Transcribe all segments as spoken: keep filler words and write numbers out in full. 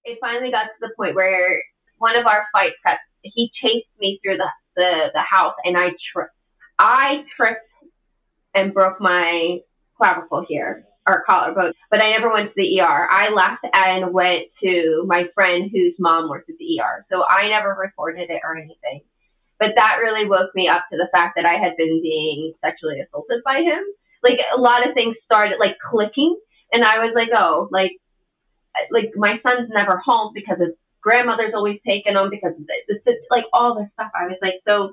it finally got to the point where one of our fight preps, he chased me through the, the, the house, and I tripped. I tripped and broke my clavicle here, or collarbone, but I never went to the E R. I left and went to my friend whose mom worked at the E R. So I never reported it or anything. But that really woke me up to the fact that I had been being sexually assaulted by him. Like, a lot of things started like clicking, and I was like, oh, like, like my son's never home because his grandmother's always taking him because of this, this, like all this stuff. I was like, so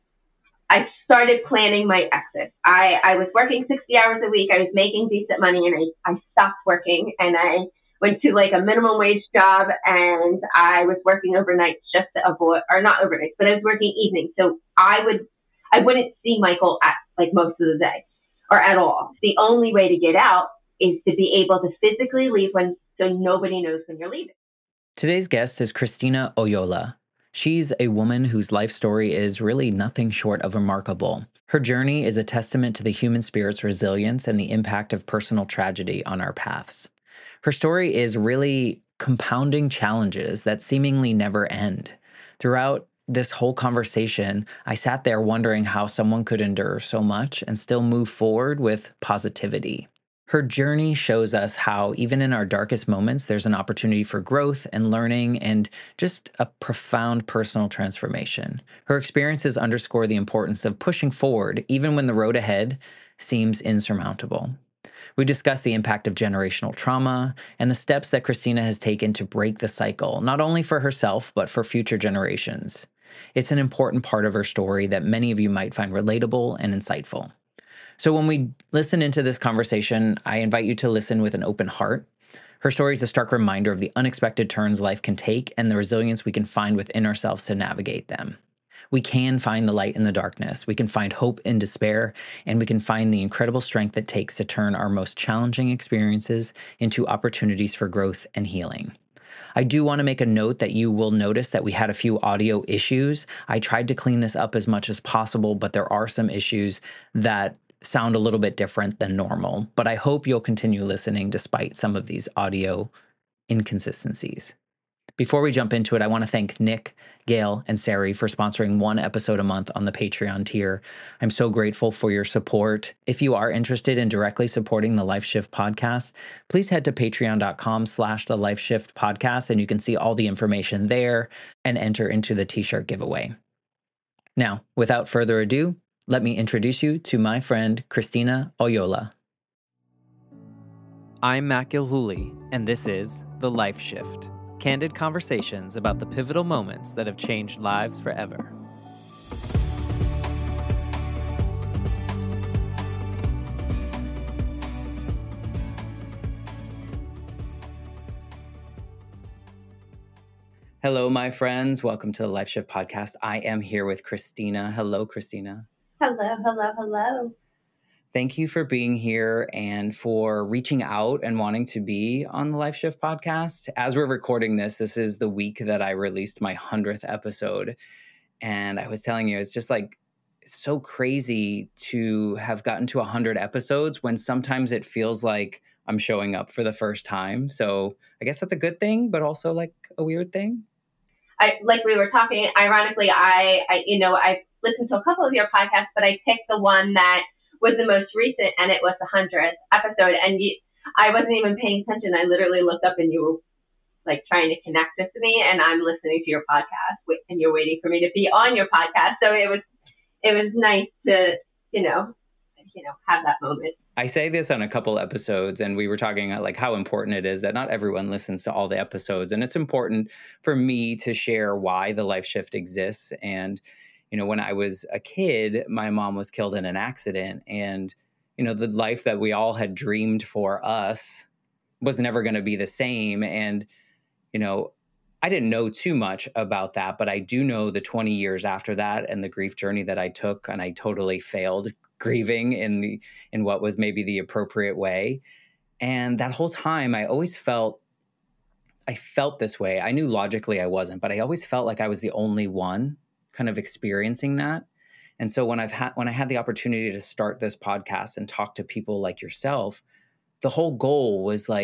I started planning my exit. I, I was working sixty hours a week. I was making decent money, and I, I stopped working, and I went to like a minimum wage job, and I was working overnight just to avoid, or not overnight, but I was working evenings. So I would, I wouldn't see Michael at like most of the day or at all. The only way to get out is to be able to physically leave when, so nobody knows when you're leaving. Today's guest is Christina Oyola. She's a woman whose life story is really nothing short of remarkable. Her journey is a testament to the human spirit's resilience and the impact of personal tragedy on our paths. Her story is really compounding challenges that seemingly never end. Throughout this whole conversation, I sat there wondering how someone could endure so much and still move forward with positivity. Her journey shows us how, even in our darkest moments, there's an opportunity for growth and learning and just a profound personal transformation. Her experiences underscore the importance of pushing forward, even when the road ahead seems insurmountable. We discuss the impact of generational trauma and the steps that Christina has taken to break the cycle, not only for herself, but for future generations. It's an important part of her story that many of you might find relatable and insightful. So when we listen into this conversation, I invite you to listen with an open heart. Her story is a stark reminder of the unexpected turns life can take and the resilience we can find within ourselves to navigate them. We can find the light in the darkness, we can find hope in despair, and we can find the incredible strength it takes to turn our most challenging experiences into opportunities for growth and healing. I do want to make a note that you will notice that we had a few audio issues. I tried to clean this up as much as possible, but there are some issues that sound a little bit different than normal, but I hope you'll continue listening despite some of these audio inconsistencies. Before we jump into it, I want to thank Nick, Gail, and Sari for sponsoring one episode a month on the Patreon tier. I'm so grateful for your support. If you are interested in directly supporting the Life Shift podcast, please head to patreon.com slash the Life Shift podcast, and you can see all the information there and enter into the t-shirt giveaway. Now, without further ado, let me introduce you to my friend, Christina Oyola. I'm Matt Gilhooly, and this is The Life Shift, candid conversations about the pivotal moments that have changed lives forever. Hello, my friends. Welcome to the Life Shift podcast. I am here with Christina. Hello, Christina. Hello, hello, hello. Thank you for being here and for reaching out and wanting to be on the Life Shift podcast. As we're recording this, this is the week that I released my hundredth episode. And I was telling you, it's just like it's so crazy to have gotten to one hundred episodes when sometimes it feels like I'm showing up for the first time. So I guess that's a good thing, but also like a weird thing. I, like we were talking, ironically, I, I, you know, I listened to a couple of your podcasts, but I picked the one that was the most recent, and it was the hundredth episode. And you, I wasn't even paying attention. I literally looked up, and you were like trying to connect this to me, and I'm listening to your podcast, and you're waiting for me to be on your podcast. So it was, it was nice to, you know, you know, have that moment. I say this on a couple episodes, and we were talking like how important it is that not everyone listens to all the episodes. And it's important for me to share why the Life Shift exists. And, you know, when I was a kid, my mom was killed in an accident, and, you know, the life that we all had dreamed for us was never going to be the same. And, you know, I didn't know too much about that, but I do know the twenty years after that and the grief journey that I took, and I totally failed grieving in the in what was maybe the appropriate way. And that whole time, I always felt, I felt this way. I knew logically I wasn't, but I always felt like I was the only one kind of experiencing that. And so when I've had, when I had the opportunity to start this podcast and talk to people like yourself, the whole goal was like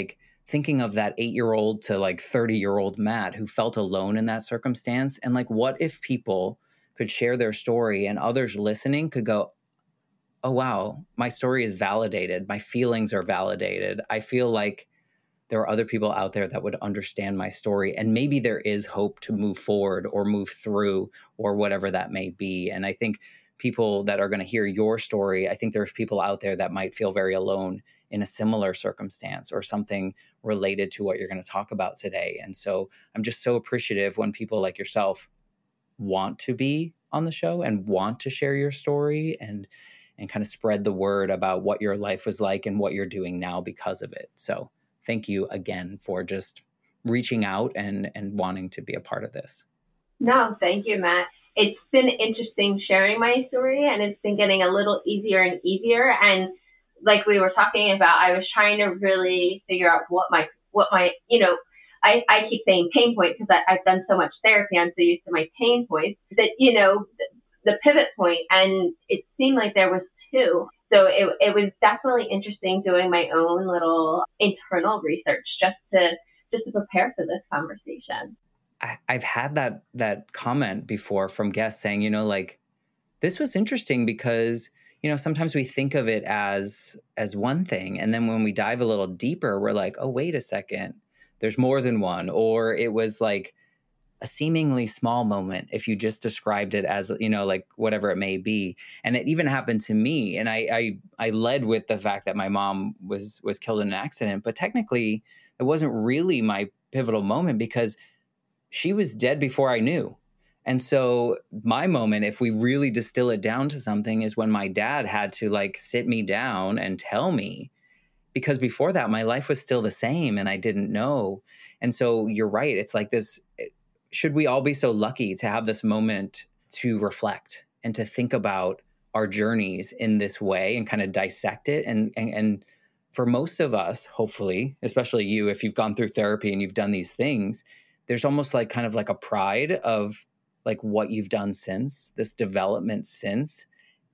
thinking of that eight-year-old to like thirty-year-old Matt who felt alone in that circumstance. And like, what if people could share their story and others listening could go, oh, wow, my story is validated. My feelings are validated. I feel like there are other people out there that would understand my story. And maybe there is hope to move forward or move through or whatever that may be. And I think people that are going to hear your story, I think there's people out there that might feel very alone in a similar circumstance or something related to what you're going to talk about today. And so I'm just so appreciative when people like yourself want to be on the show and want to share your story and and kind of spread the word about what your life was like and what you're doing now because of it. So thank you again for just reaching out and and wanting to be a part of this. No, thank you, Matt. It's been interesting sharing my story, and it's been getting a little easier and easier. And like we were talking about, I was trying to really figure out what my, what my, you know, I, I keep saying pain point because I've done so much therapy. I'm so used to my pain points that, you know, the, the pivot point, and it seemed like there was two. So it, it was definitely interesting doing my own little internal research just to, just to prepare for this conversation. I, I've had that, that comment before from guests saying, you know, like, this was interesting because, you know, sometimes we think of it as, as one thing. And then when we dive a little deeper, we're like, oh, wait a second, there's more than one. Or it was like a seemingly small moment if you just described it as, you know, like whatever it may be. And it even happened to me. And I, I, I led with the fact that my mom was, was killed in an accident, but technically it wasn't really my pivotal moment because she was dead before I knew. And so my moment, if we really distill it down to something, is when my dad had to like sit me down and tell me, because before that, my life was still the same and I didn't know. And so you're right. It's like this, should we all be so lucky to have this moment to reflect and to think about our journeys in this way and kind of dissect it? And, and, and for most of us, hopefully, especially you, if you've gone through therapy and you've done these things, there's almost like kind of like a pride of like what you've done since, this development since.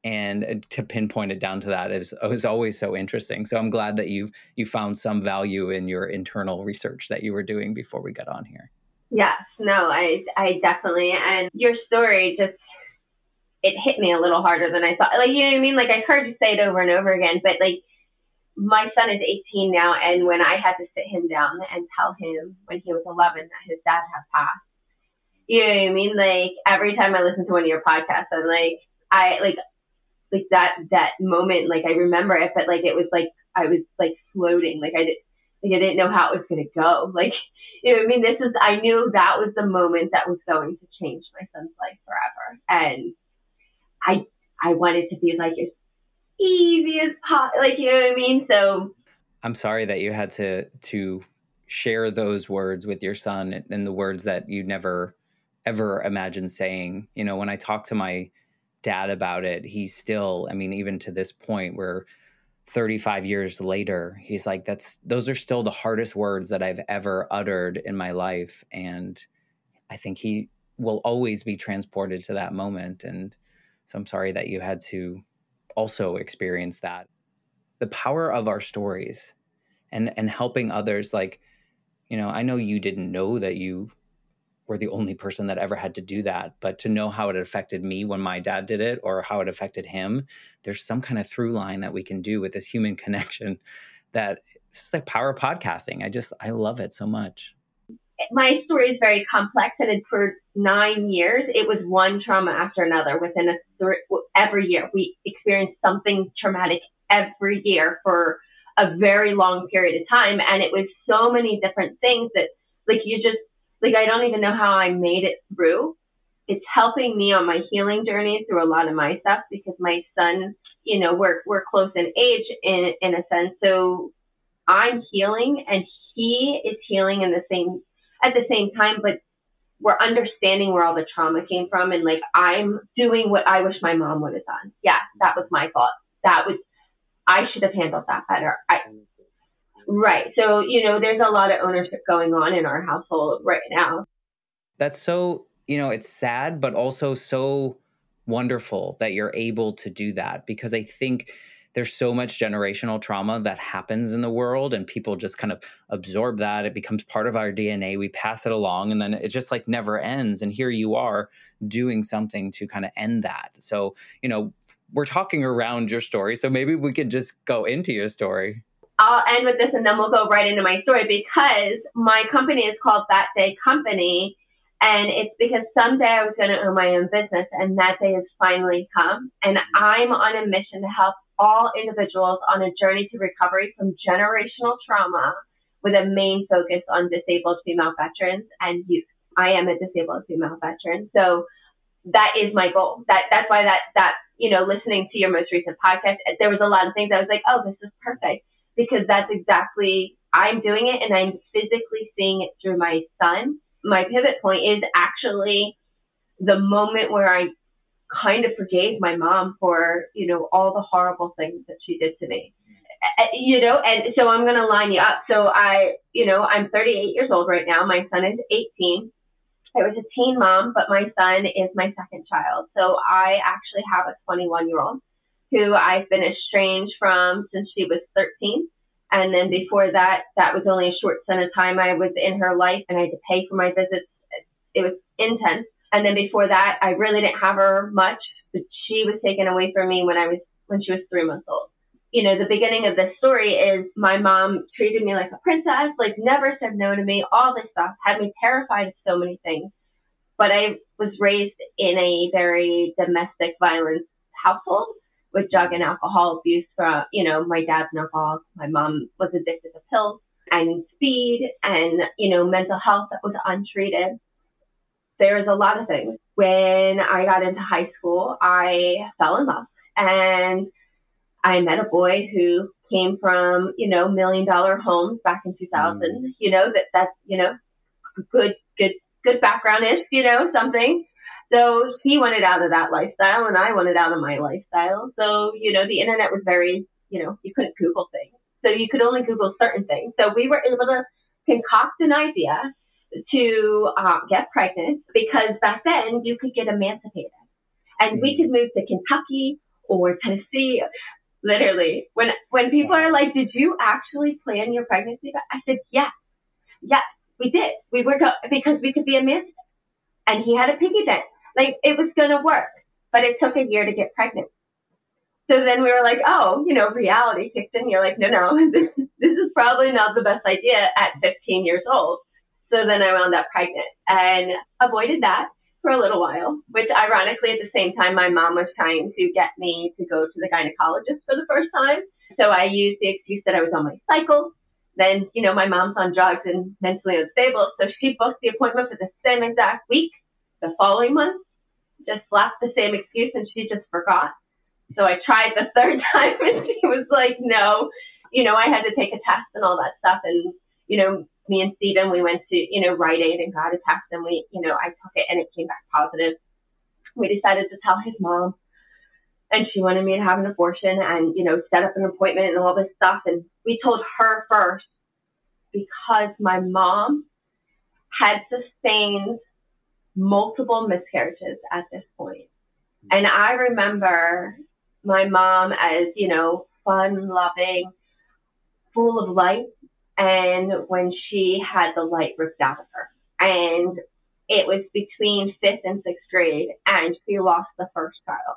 And to pinpoint it down to that is, is always so interesting. So I'm glad that you've you found some value in your internal research that you were doing before we got on here. Yes, no, I I definitely, and your story just, it hit me a little harder than I thought. Like, you know what I mean? Like, I've heard you say it over and over again, but like, my son is eighteen now, and when I had to sit him down and tell him when he was eleven that his dad had passed, you know what I mean? Like, every time I listen to one of your podcasts, I'm like, I like, like that, that moment, like I remember it, but like, it was like, I was like floating. Like I did, like I didn't know how it was going to go. Like, you know what I mean? This is, I knew that was the moment that was going to change my son's life forever. And I, I wanted to be like as easy as possible, like, you know what I mean? So I'm sorry that you had to, to share those words with your son and the words that you never ever imagined saying. You know, when I talk to my dad about it, he's still, I mean, even to this point where thirty-five years later, he's like, that's, those are still the hardest words that I've ever uttered in my life. And I think he will always be transported to that moment. And so I'm sorry that you had to also experience that. The power of our stories and, and helping others. Like, you know, I know you didn't know that you were the only person that ever had to do that, but to know how it affected me when my dad did it or how it affected him, there's some kind of through line that we can do with this human connection that it's the power of podcasting. I just, I love it so much. My story is very complex, and for nine years, it was one trauma after another. Within a th- every year, we experienced something traumatic every year for a very long period of time, and it was so many different things that, like, you just, like, I don't even know how I made it through. It's helping me on my healing journey through a lot of my stuff because my son, you know, we're we're close in age in in a sense, so I'm healing and he is healing in the same. At the same time, but we're understanding where all the trauma came from. And like, I'm doing what I wish my mom would have done. Yeah, that was my fault. That was, I should have handled that better. I, right. So, you know, there's a lot of ownership going on in our household right now. That's so, you know, it's sad, but also so wonderful that you're able to do that, because I think there's so much generational trauma that happens in the world, and people just kind of absorb that. It becomes part of our D N A. We pass it along, and then it just like never ends. And here you are doing something to kind of end that. So, you know, we're talking around your story. So maybe we could just go into your story. I'll end with this and then we'll go right into my story, because my company is called That Day Company. And it's because someday I was going to own my own business, and that day has finally come. And I'm on a mission to help all individuals on a journey to recovery from generational trauma, with a main focus on disabled female veterans and youth. I am a disabled female veteran. So that is my goal. That That's why that, that, you know, listening to your most recent podcast, there was a lot of things I was like, oh, this is perfect. Because that's exactly, I'm doing it and I'm physically seeing it through my son. My pivot point is actually the moment where I kind of forgave my mom for, you know, all the horrible things that she did to me. You know, and so I'm going to line you up. So I, you know, I'm thirty-eight years old right now. My son is eighteen. I was a teen mom, but my son is my second child. So I actually have a twenty-one year old who I've been estranged from since she was thirteen. And then before that, that was only a short stint of time I was in her life, and I had to pay for my visits. It was intense. And then before that, I really didn't have her much, but she was taken away from me when I was, when she was three months old. You know, the beginning of this story is my mom treated me like a princess, like never said no to me, all this stuff, had me terrified of so many things. But I was raised in a very domestic violence household with drug and alcohol abuse from, you know, my dad's an alcoholic. My mom was addicted to pills and speed and, you know, mental health that was untreated. There was a lot of things. When I got into high school, I fell in love, and I met a boy who came from, you know, million dollar homes back in two thousand, mm. you know, that that's, you know, good, good, good background is, you know, something. So he wanted out of that lifestyle and I wanted out of my lifestyle. So, you know, the internet was very, you know, you couldn't Google things. So you could only Google certain things. So we were able to concoct an idea to uh, get pregnant, because back then you could get emancipated and we could move to Kentucky or Tennessee. Literally, when when people are like, did you actually plan your pregnancy? I said, yes, yes, we did. We were go- because we could be emancipated. And he had a piggy bank. Like, it was going to work, but it took a year to get pregnant. So then we were like, oh, you know, reality kicks in. You're like, no, no, this, this is probably not the best idea at fifteen years old. So then I wound up pregnant and avoided that for a little while, which ironically at the same time, my mom was trying to get me to go to the gynecologist for the first time. So I used the excuse that I was on my cycle. Then, you know, my mom's on drugs and mentally unstable. So she booked the appointment for the same exact week. The following month, just slapped the same excuse and she just forgot. So I tried the third time and she was like, no, you know, I had to take a test and all that stuff. And, you know, me and Steven, we went to, you know, Rite Aid and got a test, and we, you know, I took it and it came back positive. We decided to tell his mom, and she wanted me to have an abortion and, you know, set up an appointment and all this stuff. And we told her first because my mom had sustained multiple miscarriages at this point. And I remember my mom as, you know, fun, loving, full of light. And when she had the light ripped out of her, and it was between fifth and sixth grade, and she lost the first child.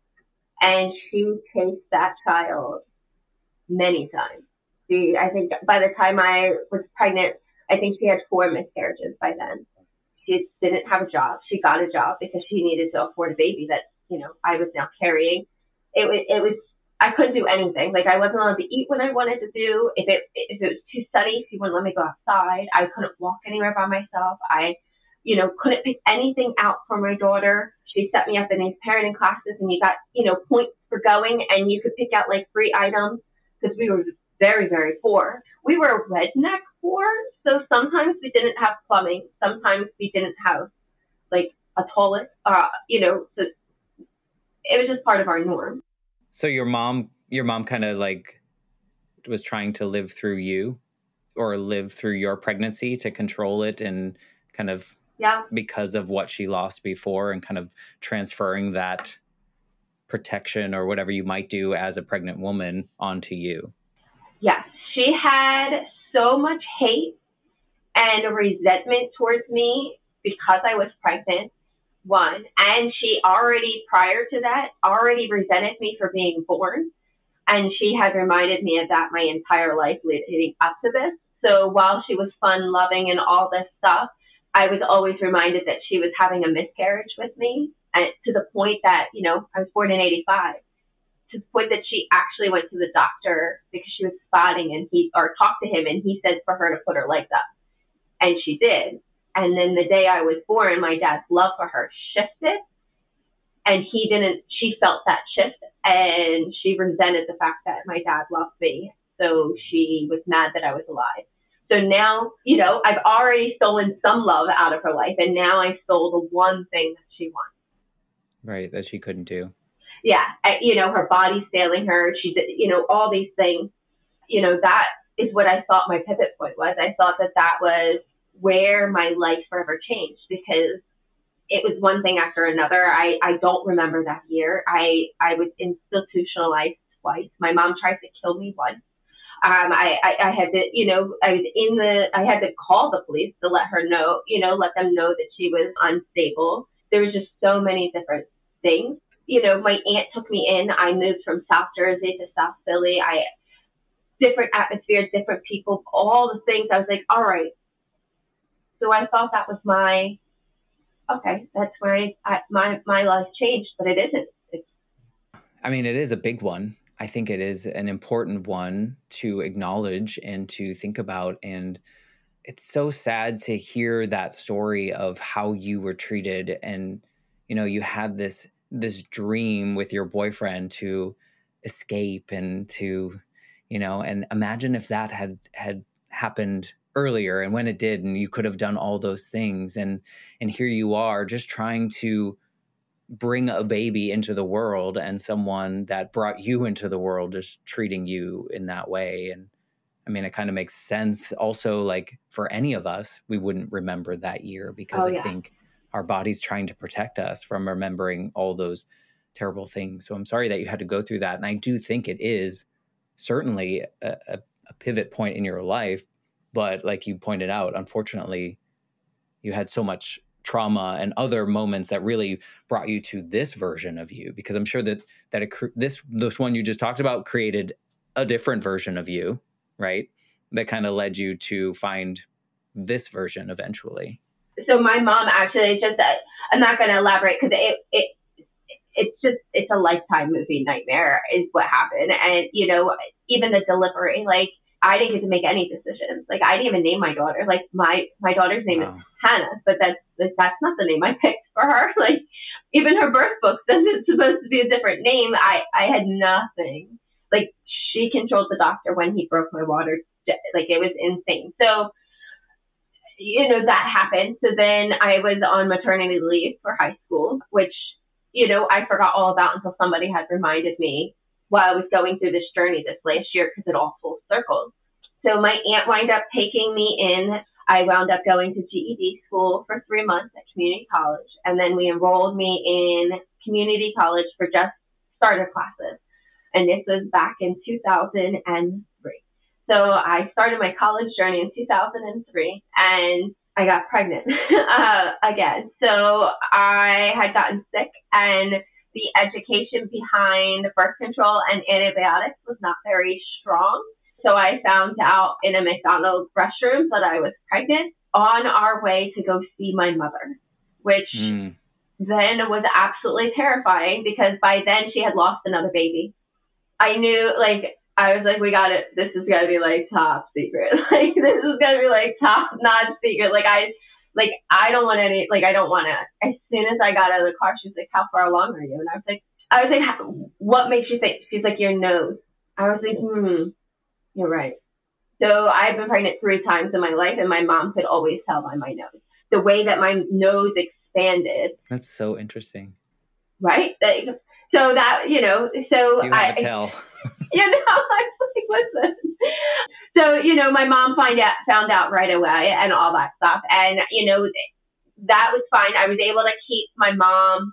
And she chased that child many times. She, I think by the time I was pregnant, I think she had four miscarriages by then. She didn't have a job. She got a job because she needed to afford a baby that, you know, I was now carrying. It was, it was, I couldn't do anything. Like, I wasn't allowed to eat when I wanted to do. If it, if it was too sunny, she wouldn't let me go outside. I couldn't walk anywhere by myself. I, you know, couldn't pick anything out for my daughter. She set me up in these parenting classes, and you got, you know, points for going, and you could pick out like three items because we were very, very poor. We were redneck poor. So sometimes we didn't have plumbing. Sometimes we didn't have like a toilet, uh, you know, so it was just part of our norm. So your mom, your mom kind of like was trying to live through you or live through your pregnancy to control it, and kind of, yeah, because of what she lost before, and kind of transferring that protection or whatever you might do as a pregnant woman onto you. Yes, she had so much hate and resentment towards me because I was pregnant, one. And she already, prior to that, already resented me for being born. And she had reminded me of that my entire life leading up to this. So while she was fun, loving, and all this stuff, I was always reminded that she was having a miscarriage with me, and to the point that, you know, I was born in eighty-five, to the point that she actually went to the doctor because she was spotting, and he, or talked to him, and he said for her to put her legs up. And she did. And then the day I was born, my dad's love for her shifted, and he didn't, she felt that shift, and she resented the fact that my dad loved me. So she was mad that I was alive. So now, you know, I've already stolen some love out of her life, and now I stole the one thing that she wants. Right, that she couldn't do. Yeah, I, you know, her body's failing her. She's, you know, all these things. You know, that is what I thought my pivot point was. I thought that that was where my life forever changed, because it was one thing after another. I, I don't remember that year. I, I was institutionalized twice. My mom tried to kill me once. Um, I, I, I had to, you know, I was in the, I had to call the police to let her know, you know, let them know that she was unstable. There was just so many different things. You know, my aunt took me in. I moved from South Jersey to South Philly. I, different atmospheres, different people, all the things. I was like, all right. So I thought that was my, okay, that's where I, my, my life changed, but it isn't. It's, I mean, it is a big one. I think it is an important one to acknowledge and to think about. And it's so sad to hear that story of how you were treated. And, you know, you had this, this dream with your boyfriend to escape and to, you know, and imagine if that had, had happened earlier, and when it did, and you could have done all those things. And, and here you are just trying to bring a baby into the world, and someone that brought you into the world is treating you in that way. And I mean, it kind of makes sense also, like for any of us, we wouldn't remember that year, because oh, I yeah. think our body's trying to protect us from remembering all those terrible things. So I'm sorry that you had to go through that. And I do think it is certainly a, a, a pivot point in your life. But like you pointed out, unfortunately, you had so much trauma and other moments that really brought you to this version of you, because I'm sure that that it, this this one you just talked about created a different version of you, right? That kind of led you to find this version eventually. So my mom actually just, uh, I'm not going to elaborate, because it, it it's just, it's a Lifetime movie nightmare is what happened. And, you know, even the delivery, like, I didn't get to make any decisions. Like, I didn't even name my daughter. Like, my, my daughter's name wow. is Hannah, but that's, that's not the name I picked for her. Like, even her birth book says it's supposed to be a different name. I, I had nothing. Like, she controlled the doctor when he broke my water. Like, it was insane. So, you know, that happened. So then I was on maternity leave for high school, which, you know, I forgot all about until somebody had reminded me while I was going through this journey this last year, because it all full circles. So my aunt wound up taking me in. I wound up going to G E D school for three months at community college. And then we enrolled me in community college for just starter classes. And this was back in two thousand three. So I started my college journey in two thousand three, and I got pregnant uh, again. So I had gotten sick, and the education behind birth control and antibiotics was not very strong. So I found out in a McDonald's restroom that I was pregnant on our way to go see my mother, which mm. then was absolutely terrifying, because by then she had lost another baby. I knew, like, I was like, we got it. This is going to be like top secret. Like, this is going to be like top not secret. Like, I, like, I don't want any, like, I don't want to. As soon as I got out of the car, she was like, how far along are you? And I was like, I was like, what makes you think? She's like, your nose. I was like, hmm, you're right. So I've been pregnant three times in my life, and my mom could always tell by my nose. The way that my nose expanded. That's so interesting. Right? Like, so that, you know, so you have I to tell. You know, I was like, listen. So, you know, my mom find out, found out right away and all that stuff. And, you know, that was fine. I was able to keep my mom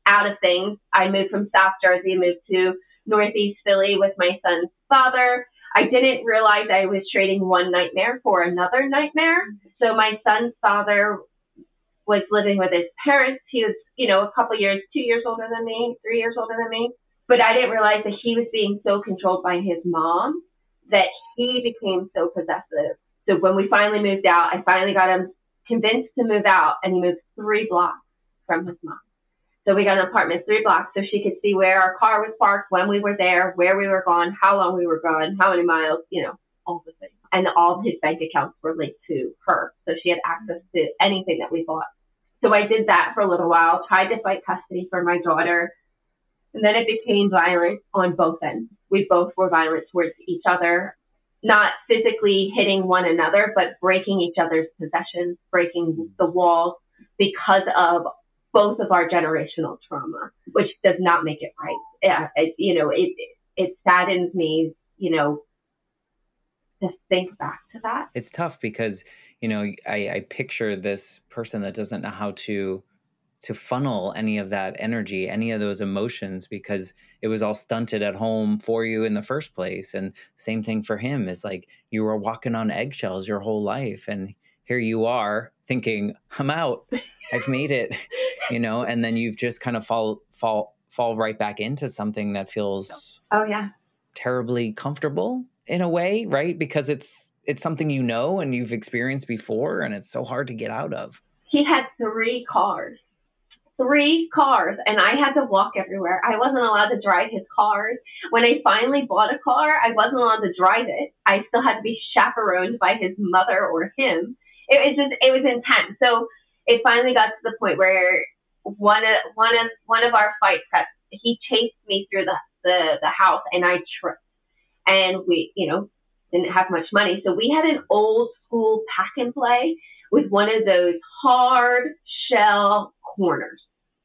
out of things. I moved from South Jersey, moved to Northeast Philly with my son's father. I didn't realize I was trading one nightmare for another nightmare. So my son's father was living with his parents. He was, you know, a couple years, two years older than me, three years older than me. But I didn't realize that he was being so controlled by his mom that he became so possessive. So when we finally moved out, I finally got him convinced to move out, and he moved three blocks from his mom. So we got an apartment three blocks so she could see where our car was parked, when we were there, where we were gone, how long we were gone, how many miles, you know, all the things. And all of his bank accounts were linked to her. So she had access to anything that we bought. So I did that for a little while, tried to fight custody for my daughter. And then it became violent on both ends. We both were violent towards each other, not physically hitting one another, but breaking each other's possessions, breaking the walls because of both of our generational trauma, which does not make it right. Yeah, it, you know, it it saddens me, you know, to think back to that. It's tough because, you know, I, I picture this person that doesn't know how to to funnel any of that energy, any of those emotions, because it was all stunted at home for you in the first place. And same thing for him, is like you were walking on eggshells your whole life. And here you are thinking, I'm out, I've made it, you know, and then you've just kind of fall, fall, fall right back into something that feels oh yeah, terribly comfortable in a way, right? Because it's, it's something you know and you've experienced before, and it's so hard to get out of. He had three cars. Three cars, and I had to walk everywhere. I wasn't allowed to drive his cars. When I finally bought a car, I wasn't allowed to drive it. I still had to be chaperoned by his mother or him. It was just, it was intense. So it finally got to the point where one of one of one of our fight preps, he chased me through the, the, the house, and I tripped. And we, you know, didn't have much money. So we had an old school pack and play with one of those hard shell corners.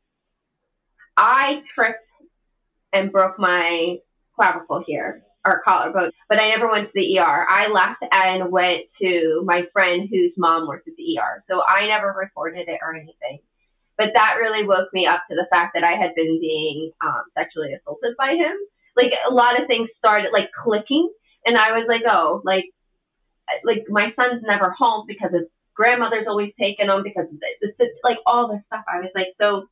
I tripped and broke my clavicle here, or collarbone, but I never went to the E R. I left and went to my friend whose mom worked at the E R. So I never reported it or anything. But that really woke me up to the fact that I had been being um, sexually assaulted by him. Like, a lot of things started like clicking, and I was like, oh, like, like my son's never home because his grandmother's always taking him because of this, this, like all this stuff. I was like, so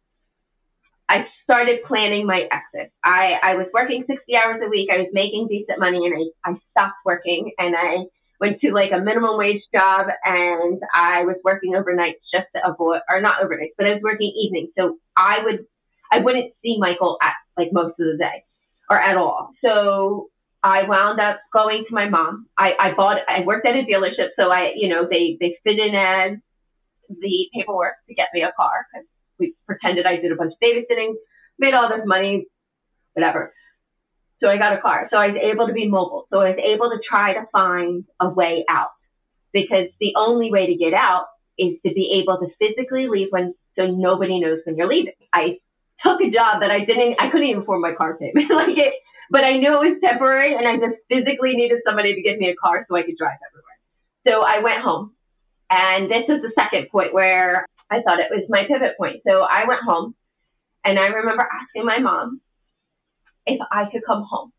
I started planning my exit. I, I was working sixty hours a week. I was making decent money, and I, I stopped working, and I went to like a minimum wage job, and I was working overnight just to avoid, or not overnight, but I was working evenings. So I would, I wouldn't see Michael at like most of the day or at all. So I wound up going to my mom. I, I bought, I worked at a dealership. So I, you know, they, they fit in as the paperwork to get me a car. We pretended I did a bunch of babysitting, made all this money, whatever. So I got a car. So I was able to be mobile. So I was able to try to find a way out, because the only way to get out is to be able to physically leave when, so nobody knows when you're leaving. I took a job that I didn't, I couldn't even afford my car payment. like it, but I knew it was temporary, and I just physically needed somebody to give me a car so I could drive everywhere. So I went home, and this is the second point where I thought it was my pivot point. So I went home, and I remember asking my mom if I could come home.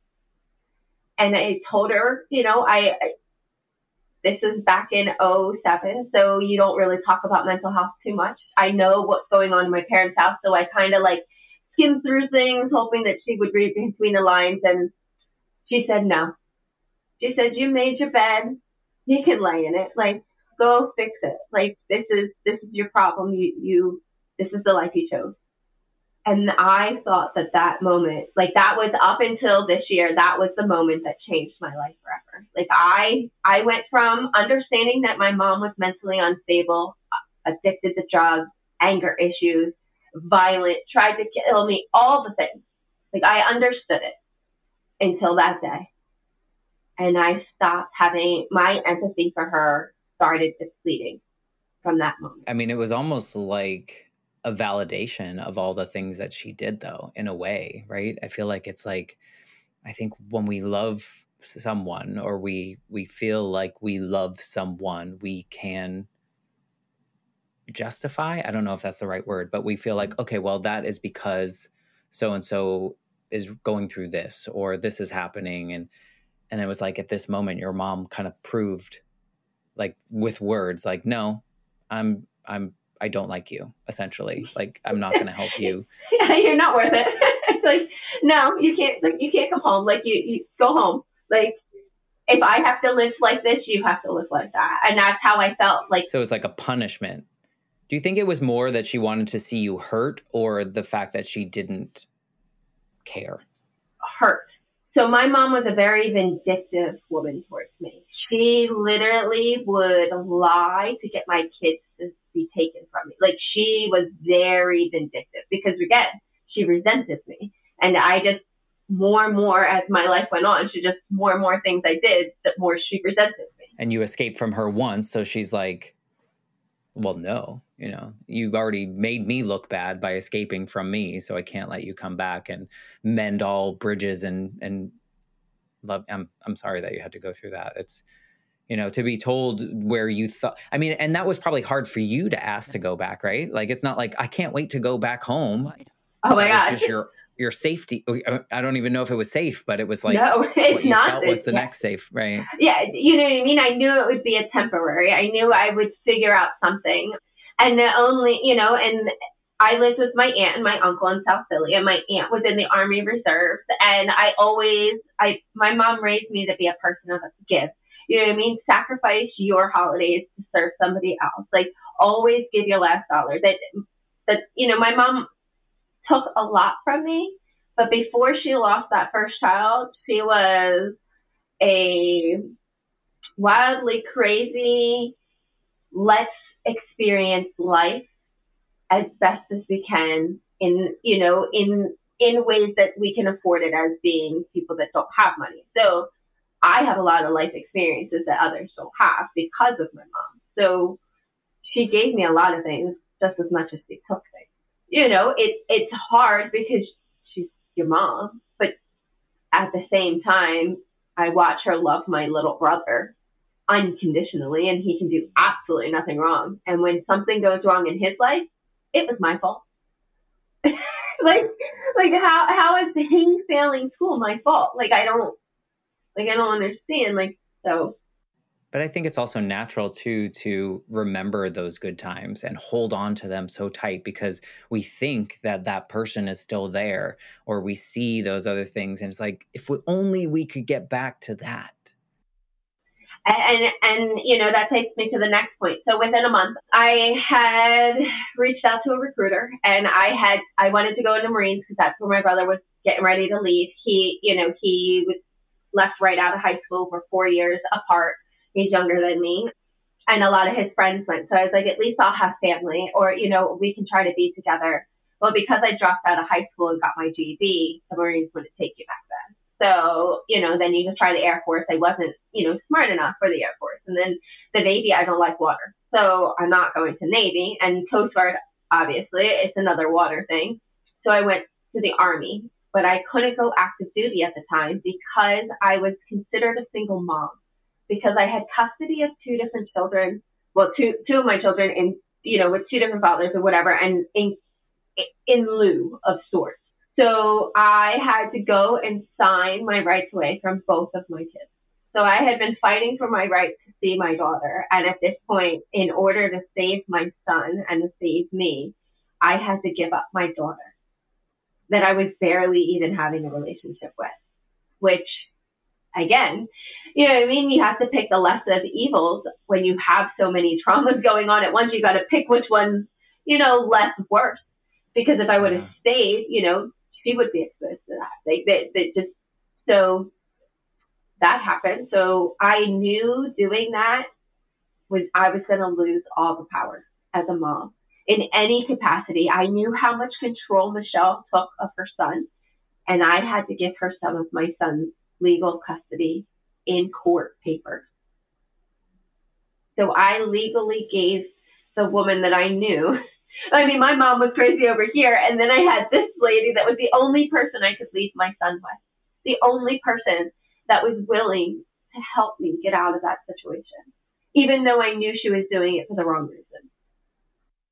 And I told her, you know, I, I this is back in oh seven, so you don't really talk about mental health too much. I know what's going on in my parents' house, so I kind of like skimmed through things, hoping that she would read between the lines. And she said, no. She said, you made your bed. You can lay in it. Like, go fix it. Like, this is, this is your problem. You, you, this is the life you chose. And I thought that that moment, like that was up until this year, that was the moment that changed my life forever. Like I, I went from understanding that my mom was mentally unstable, addicted to drugs, anger issues, violent, tried to kill me, all the things. Like I understood it until that day. And I stopped having, my empathy for her started depleting from that moment. I mean, it was almost like a validation of all the things that she did, though, in a way, right? I feel like it's like, I think when we love someone, or we we feel like we love someone, we can justify. I don't know if that's the right word, but we feel like, okay, well, that is because so-and-so is going through this, or this is happening. And, and it was like, at this moment, your mom kind of proved, like, with words, like, no, I'm, I'm, I don't like you, essentially. Like, I'm not going to help you. Yeah, you're not worth it. It's like, no, you can't, like, you can't come home. Like, you, you go home. Like, if I have to live like this, you have to live like that. And that's how I felt. Like, so it's like a punishment. Do you think it was more that she wanted to see you hurt, or the fact that she didn't care? Hurt. So my mom was a very vindictive woman towards me. She literally would lie to get my kids to be taken from me. Like, she was very vindictive because, again, she resented me. And I just, more and more as my life went on, she just, more and more things I did, the more she resented me. And you escaped from her once, so she's like, well, no, you know, you've already made me look bad by escaping from me, so I can't let you come back and mend all bridges and, and love. I'm, I'm sorry that you had to go through that. It's, you know, to be told where you thought, I mean, and that was probably hard for you to ask to go back, right? Like, it's not like, I can't wait to go back home. Oh my that God. was just your, your safety. I don't even know if it was safe, but it was like, no, it's what you not felt safe. was the Yeah. next safe, right? Yeah, you know what I mean? I knew it would be a temporary. I knew I would figure out something. And the only, you know, and I lived with my aunt and my uncle in South Philly, and my aunt was in the Army Reserves. And I always, I, my mom raised me to be a person of give. You know what I mean? Sacrifice your holidays to serve somebody else. Like, always give your last dollar. That, that, you know, my mom took a lot from me, but before she lost that first child, she was a wildly crazy, let's experience life as best as we can in, you know, in, in ways that we can afford it as being people that don't have money. So I have a lot of life experiences that others don't have because of my mom. So she gave me a lot of things just as much as she took things. You know, it, it's hard because she's your mom, but at the same time, I watch her love my little brother unconditionally, and he can do absolutely nothing wrong. And when something goes wrong in his life, it was my fault. like, like how how is he failing school my fault? Like, I don't, like I don't understand. Like, so. But I think it's also natural too to remember those good times and hold on to them so tight, because we think that that person is still there, or we see those other things, and it's like, if we, only we could get back to that. And, and, you know, that takes me to the next point. So within a month, I had reached out to a recruiter, and I had, I wanted to go into Marines because that's where my brother was getting ready to leave. He, you know, he was left right out of high school. We're four years apart. He's younger than me. And a lot of his friends went. So I was like, at least I'll have family, or, you know, we can try to be together. Well, because I dropped out of high school and got my G E D, the Marines wouldn't take you back then. So, you know, then you just try the Air Force. I wasn't, you know, smart enough for the Air Force. And then the Navy, I don't like water. So I'm not going to Navy. And Coast Guard, obviously, it's another water thing. So I went to the Army, but I couldn't go active duty at the time because I was considered a single mom, because I had custody of two different children. Well, two, two of my children in, you know, with two different fathers or whatever, and in, in lieu of sorts. So I had to go and sign my rights away from both of my kids. So I had been fighting for my right to see my daughter. And at this point, in order to save my son and to save me, I had to give up my daughter that I was barely even having a relationship with, which, again, you know what I mean? You have to pick the lesser of evils when you have so many traumas going on at once. You got to pick which one's, you know, less worse. Because if I would have yeah. stayed, you know, she would be exposed to that. Like, that, that just, so that happened. So I knew doing that was, I was going to lose all the power as a mom in any capacity. I knew how much control Michelle took of her son, and I had to give her some of my son's legal custody in court papers. So I legally gave the woman that I knew, I mean, my mom was crazy over here, and then I had this lady that was the only person I could leave my son with, the only person that was willing to help me get out of that situation, even though I knew she was doing it for the wrong reason.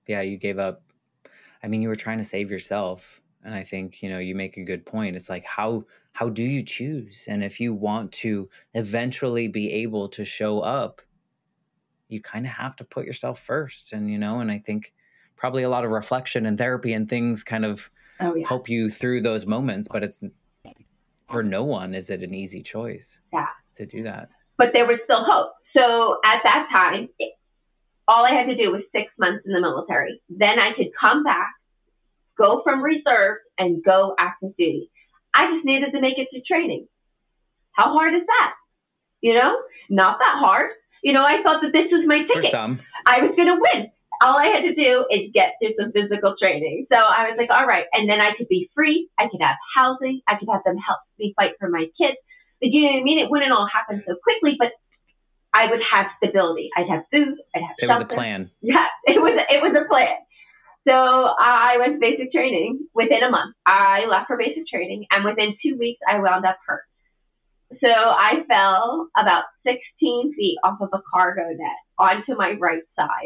Yeah, you gave up. I mean, you were trying to save yourself. And I think, you know, you make a good point. It's like, how how do you choose? And if you want to eventually be able to show up, you kind of have to put yourself first. And, you know, and I think probably a lot of reflection and therapy and things kind of Oh, yeah. help you through those moments. But it's for no one is it an easy choice Yeah. to do that. But there was still hope. So at that time, it, all I had to do was six months in the military. Then I could come back, go from reserve, and go active duty. I just needed to make it to training. How hard is that? You know, not that hard. You know, I thought that this was my ticket. For some. I was going to win. All I had to do is get through some physical training. So I was like, all right. And then I could be free. I could have housing. I could have them help me fight for my kids. But you know what I mean? It wouldn't all happen so quickly, but I would have stability. I'd have food. I'd have It shelter. was a plan. Yeah, it was, it was a plan. So I went to basic training within a month. I left for basic training, and within two weeks, I wound up hurt. So I fell about sixteen feet off of a cargo net onto my right side.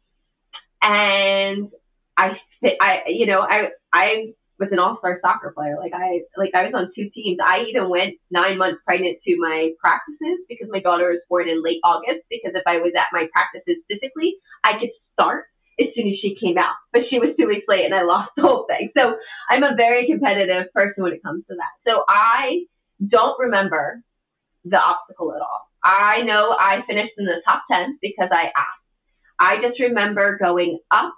And I, I, you know, I, I was an all-star soccer player. Like I, like I was on two teams. I even went nine months pregnant to my practices because my daughter was born in late August. Because if I was at my practices physically, I could start as soon as she came out. But she was two weeks late, and I lost the whole thing. So I'm a very competitive person when it comes to that. So I don't remember the obstacle at all. I know I finished in the top ten because I asked. I just remember going up,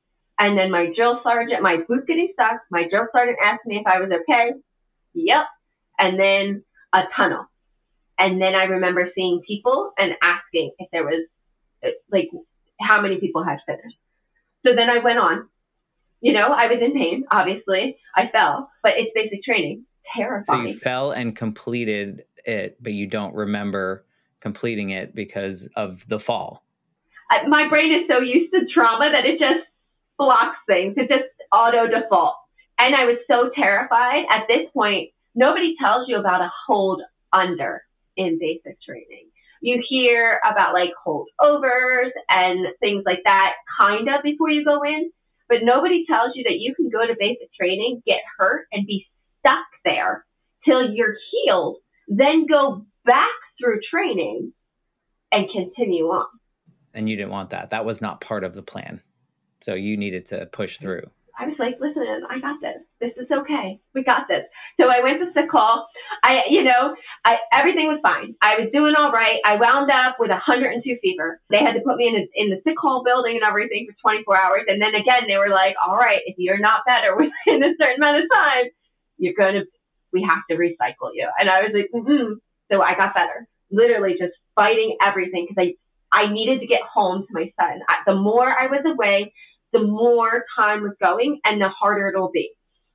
and then my drill sergeant, my boot getting stuck, my drill sergeant asked me if I was okay. Yep. And then a tunnel. And then I remember seeing people and asking if there was, like, how many people had finished. So then I went on. You know, I was in pain, obviously. I fell, but it's basic training. Terrifying. So you fell and completed it, but you don't remember completing it because of the fall. I, my brain is so used to trauma that it just blocks things. It just auto default. And I was so terrified. At this point, nobody tells you about a hold under in basic training. You hear about like holdovers and things like that kind of before you go in, but nobody tells you that you can go to basic training, get hurt, and be stuck there till you're healed, then go back through training and continue on. And you didn't want that. That was not part of the plan. So you needed to push through. I was like, listen, I got this. This is okay. We got this. So I went to sick call. I, you know, I, everything was fine. I was doing all right. I wound up with one hundred two fever. They had to put me in, a, in the sick call building and everything for twenty-four hours. And then again, they were like, all right, if you're not better within a certain amount of time, you're going to, we have to recycle you. And I was like, mm-hmm. So I got better. Literally just fighting everything because I, I needed to get home to my son. I, the more I was away, the more time was going and the harder it'll be.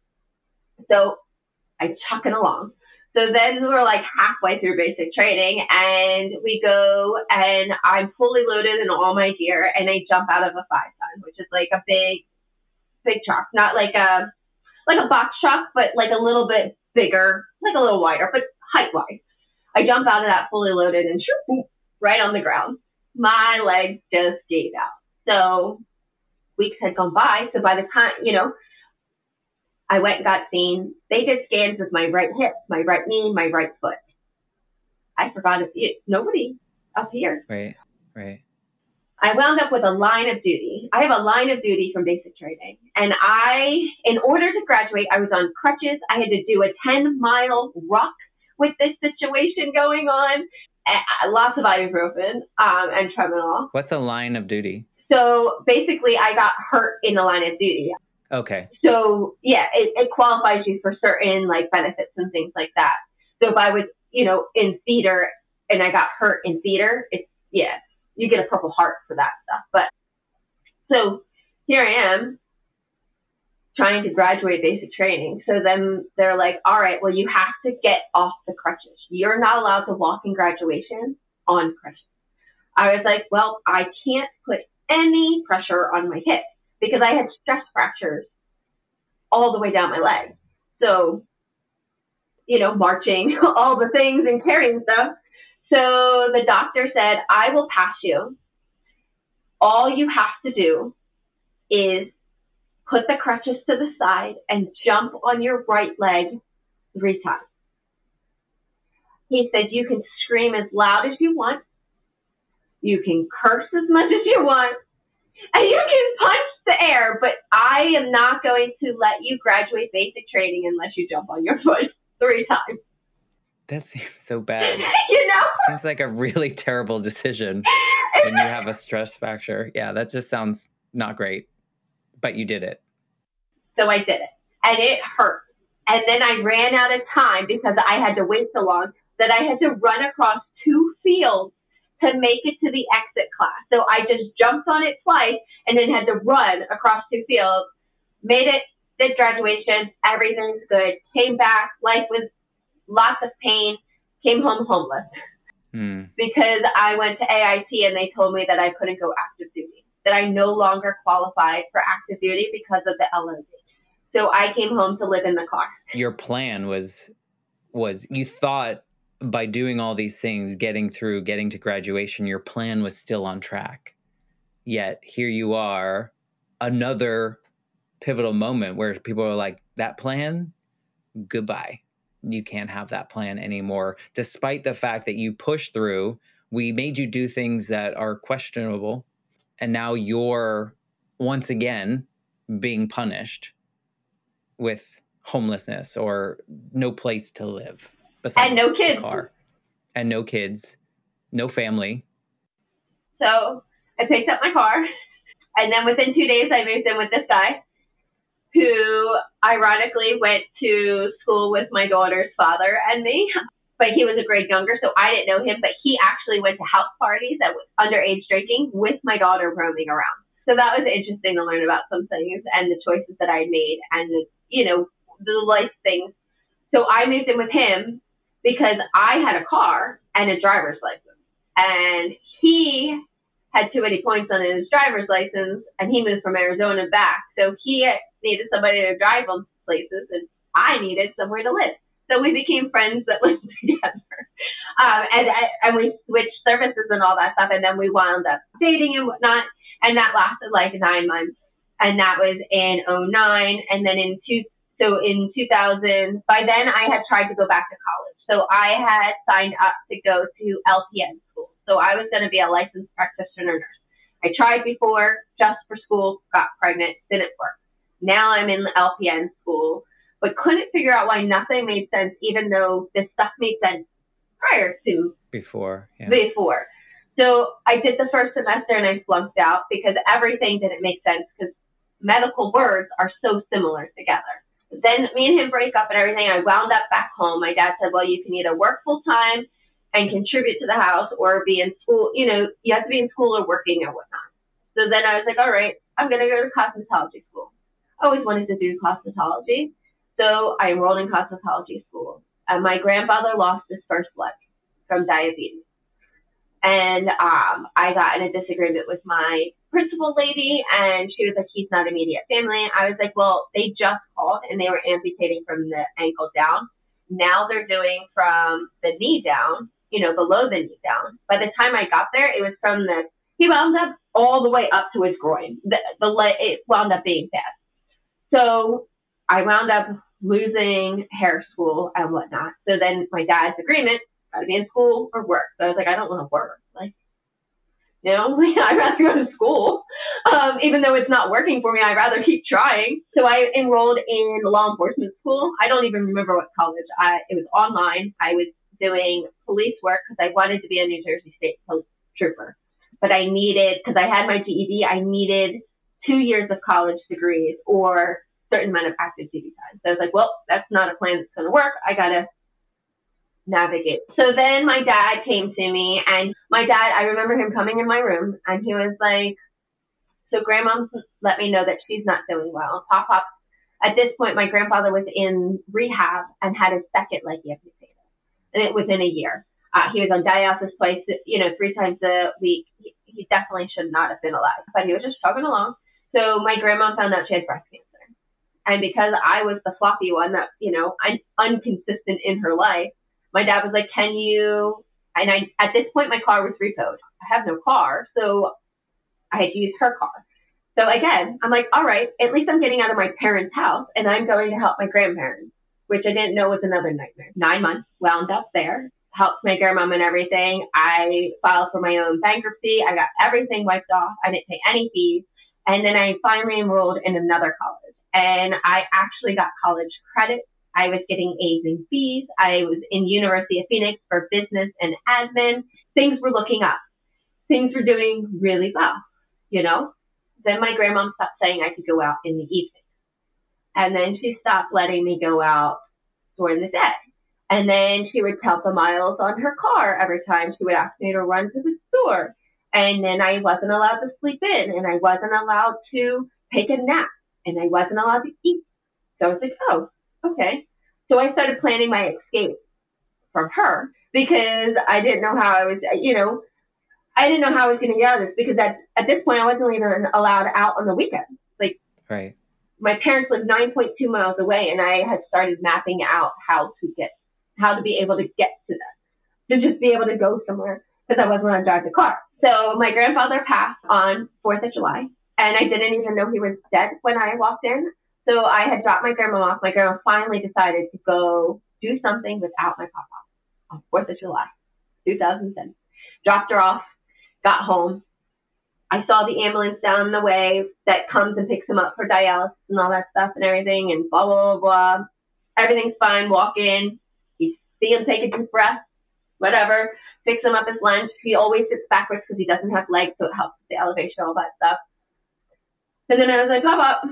So I chuck it along. So then we're like halfway through basic training and we go and I'm fully loaded in all my gear and I jump out of a five ton, which is like a big, big truck, not like a, like a box truck, but like a little bit bigger, like a little wider, but height wise. I jump out of that fully loaded and shoot, right on the ground. My legs just gave out. So weeks had gone by. So by the time, you know, I went and got seen, they did scans with my right hip, my right knee, my right foot. I forgot to see it. Nobody up here. Right, right. I wound up with a line of duty. I have a line of duty from basic training. And I, in order to graduate, I was on crutches. I had to do a ten mile ruck with this situation going on. And lots of ibuprofen um, and Tramadol. What's a line of duty? So basically, I got hurt in the line of duty. Okay. So yeah, it, it qualifies you for certain like benefits and things like that. So if I was, you know, in theater and I got hurt in theater, it's yeah, you get a Purple Heart for that stuff. But so here I am trying to graduate basic training. So then they're like, all right, well, you have to get off the crutches. You're not allowed to walk in graduation on crutches. I was like, well, I can't put any pressure on my hip because I had stress fractures all the way down my leg. So, you know, marching, all the things and carrying stuff. So the doctor said, I will pass you. All you have to do is put the crutches to the side and jump on your right leg three times. He said, you can scream as loud as you want. You can curse as much as you want. And you can punch the air, but I am not going to let you graduate basic training unless you jump on your foot three times. That seems so bad. You know? Seems like a really terrible decision when you have a stress fracture. Yeah, that just sounds not great. But you did it. So I did it. And it hurt. And then I ran out of time because I had to wait so long that I had to run across two fields to make it to the exit class. So I just jumped on it twice and then had to run across two fields, made it, did graduation, everything's good, came back, life was lots of pain, came home homeless. Hmm. Because I went to A I T and they told me that I couldn't go active duty, that I no longer qualified for active duty because of the L O D. So I came home to live in the car. Your plan was, was you thought by doing all these things, getting through, getting to graduation, your plan was still on track. Yet here you are, another pivotal moment where people are like, that plan, goodbye. You can't have that plan anymore. Despite the fact that you pushed through, we made you do things that are questionable. And now you're once again being punished with homelessness or no place to live. And no kids. Car. And no kids, no family. So I picked up my car, and then within two days I moved in with this guy who ironically went to school with my daughter's father and me. But he was a grade younger, so I didn't know him. But he actually went to house parties that was underage drinking with my daughter roaming around. So that was interesting to learn about some things and the choices that I made and, the, you know, the life things. So I moved in with him because I had a car and a driver's license. And he had too many points on his driver's license, and he moved from Arizona back. So he needed somebody to drive him places, and I needed somewhere to live. So we became friends that lived together. Um, and, and we switched services and all that stuff, and then we wound up dating and whatnot. And that lasted like nine months. And that was in oh nine. And then in two, so in two thousand, by then I had tried to go back to college. So I had signed up to go to L P N school. So I was going to be a licensed practitioner nurse. I tried before just for school, got pregnant, didn't work. Now I'm in L P N school, but couldn't figure out why nothing made sense, even though this stuff made sense prior to before. Yeah. Before. So I did the first semester and I flunked out because everything didn't make sense because medical words are so similar together. Then me and him break up and everything. I wound up back home. My dad said, well, you can either work full time and contribute to the house or be in school. You know, you have to be in school or working or whatnot. So then I was like, all right, I'm going to go to cosmetology school. I always wanted to do cosmetology. So I enrolled in cosmetology school. And my grandfather lost his first leg from diabetes. And um, I got in a disagreement with my principal lady, and she was like, he's not immediate family. I was like, well, they just called, and they were amputating from the ankle down. Now they're doing from the knee down, you know, below the knee down. By the time I got there, it was from the, he wound up all the way up to his groin. The, the leg, it wound up being bad. So I wound up losing hair school and whatnot. So then my dad's agreement, got to be in school or work. So I was like, I don't want to work. Like, you know, I'd rather go to school. Um, even though it's not working for me, I'd rather keep trying. So I enrolled in law enforcement school. I don't even remember what college. I, it was online. I was doing police work because I wanted to be a New Jersey State police trooper. But I needed, because I had my G E D, I needed two years of college degrees or certain amount of active duty time. So I was like, well, that's not a plan that's going to work. I got to navigate. So then my dad came to me, and my dad, I remember him coming in my room, and he was like, so grandma let me know that she's not doing well. Pop Pop, at this point, my grandfather was in rehab and had his second leg amputated, and it within a year. Uh, he was on dialysis twice, you know, three times a week. He, he definitely should not have been alive, but he was just chugging along. So my grandma found out she had breast cancer. And because I was the floppy one that, you know, I'm inconsistent in her life, my dad was like, can you, and I, at this point, my car was repoed. I have no car, so I had to use her car. So again, I'm like, all right, at least I'm getting out of my parents' house and I'm going to help my grandparents, which I didn't know was another nightmare. Nine months, wound up there, helped my grandmom and everything. I filed for my own bankruptcy. I got everything wiped off. I didn't pay any fees. And then I finally enrolled in another college. And I actually got college credit. I was getting A's and B's. I was in University of Phoenix for business and admin. Things were looking up. Things were doing really well, you know? Then my grandma stopped saying I could go out in the evening. And then she stopped letting me go out during the day. And then she would count the miles on her car every time she would ask me to run to the store. And then I wasn't allowed to sleep in, and I wasn't allowed to take a nap, and I wasn't allowed to eat. So I was like, oh, okay. So I started planning my escape from her because I didn't know how I was, you know, I didn't know how I was going to get out of this because at, at this point I wasn't even allowed out on the weekends. Like, right. My parents lived nine point two miles away, and I had started mapping out how to get, how to be able to get to them, to just be able to go somewhere because I wasn't allowed to drive the car. So my grandfather passed on fourth of July, and I didn't even know he was dead when I walked in. So I had dropped my grandma off. My grandma finally decided to go do something without my papa on fourth of July, two thousand ten. Dropped her off, got home. I saw the ambulance down the way that comes and picks him up for dialysis and all that stuff and everything, and blah, blah, blah, blah. Everything's fine. Walk in. You see him take a deep breath, whatever. Fix him up his lunch. He always sits backwards because he doesn't have legs, so it helps with the elevation, all that stuff. And then I was like, pop up.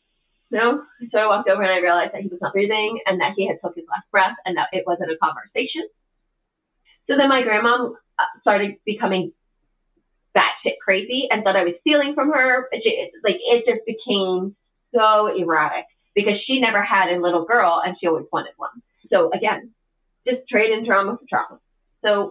No. So I walked over and I realized that he was not breathing and that he had took his last breath and that it wasn't a conversation. So then my grandma started becoming batshit crazy and thought I was stealing from her. She, like, it just became so erratic because she never had a little girl and she always wanted one. So again, just trading trauma for trauma. So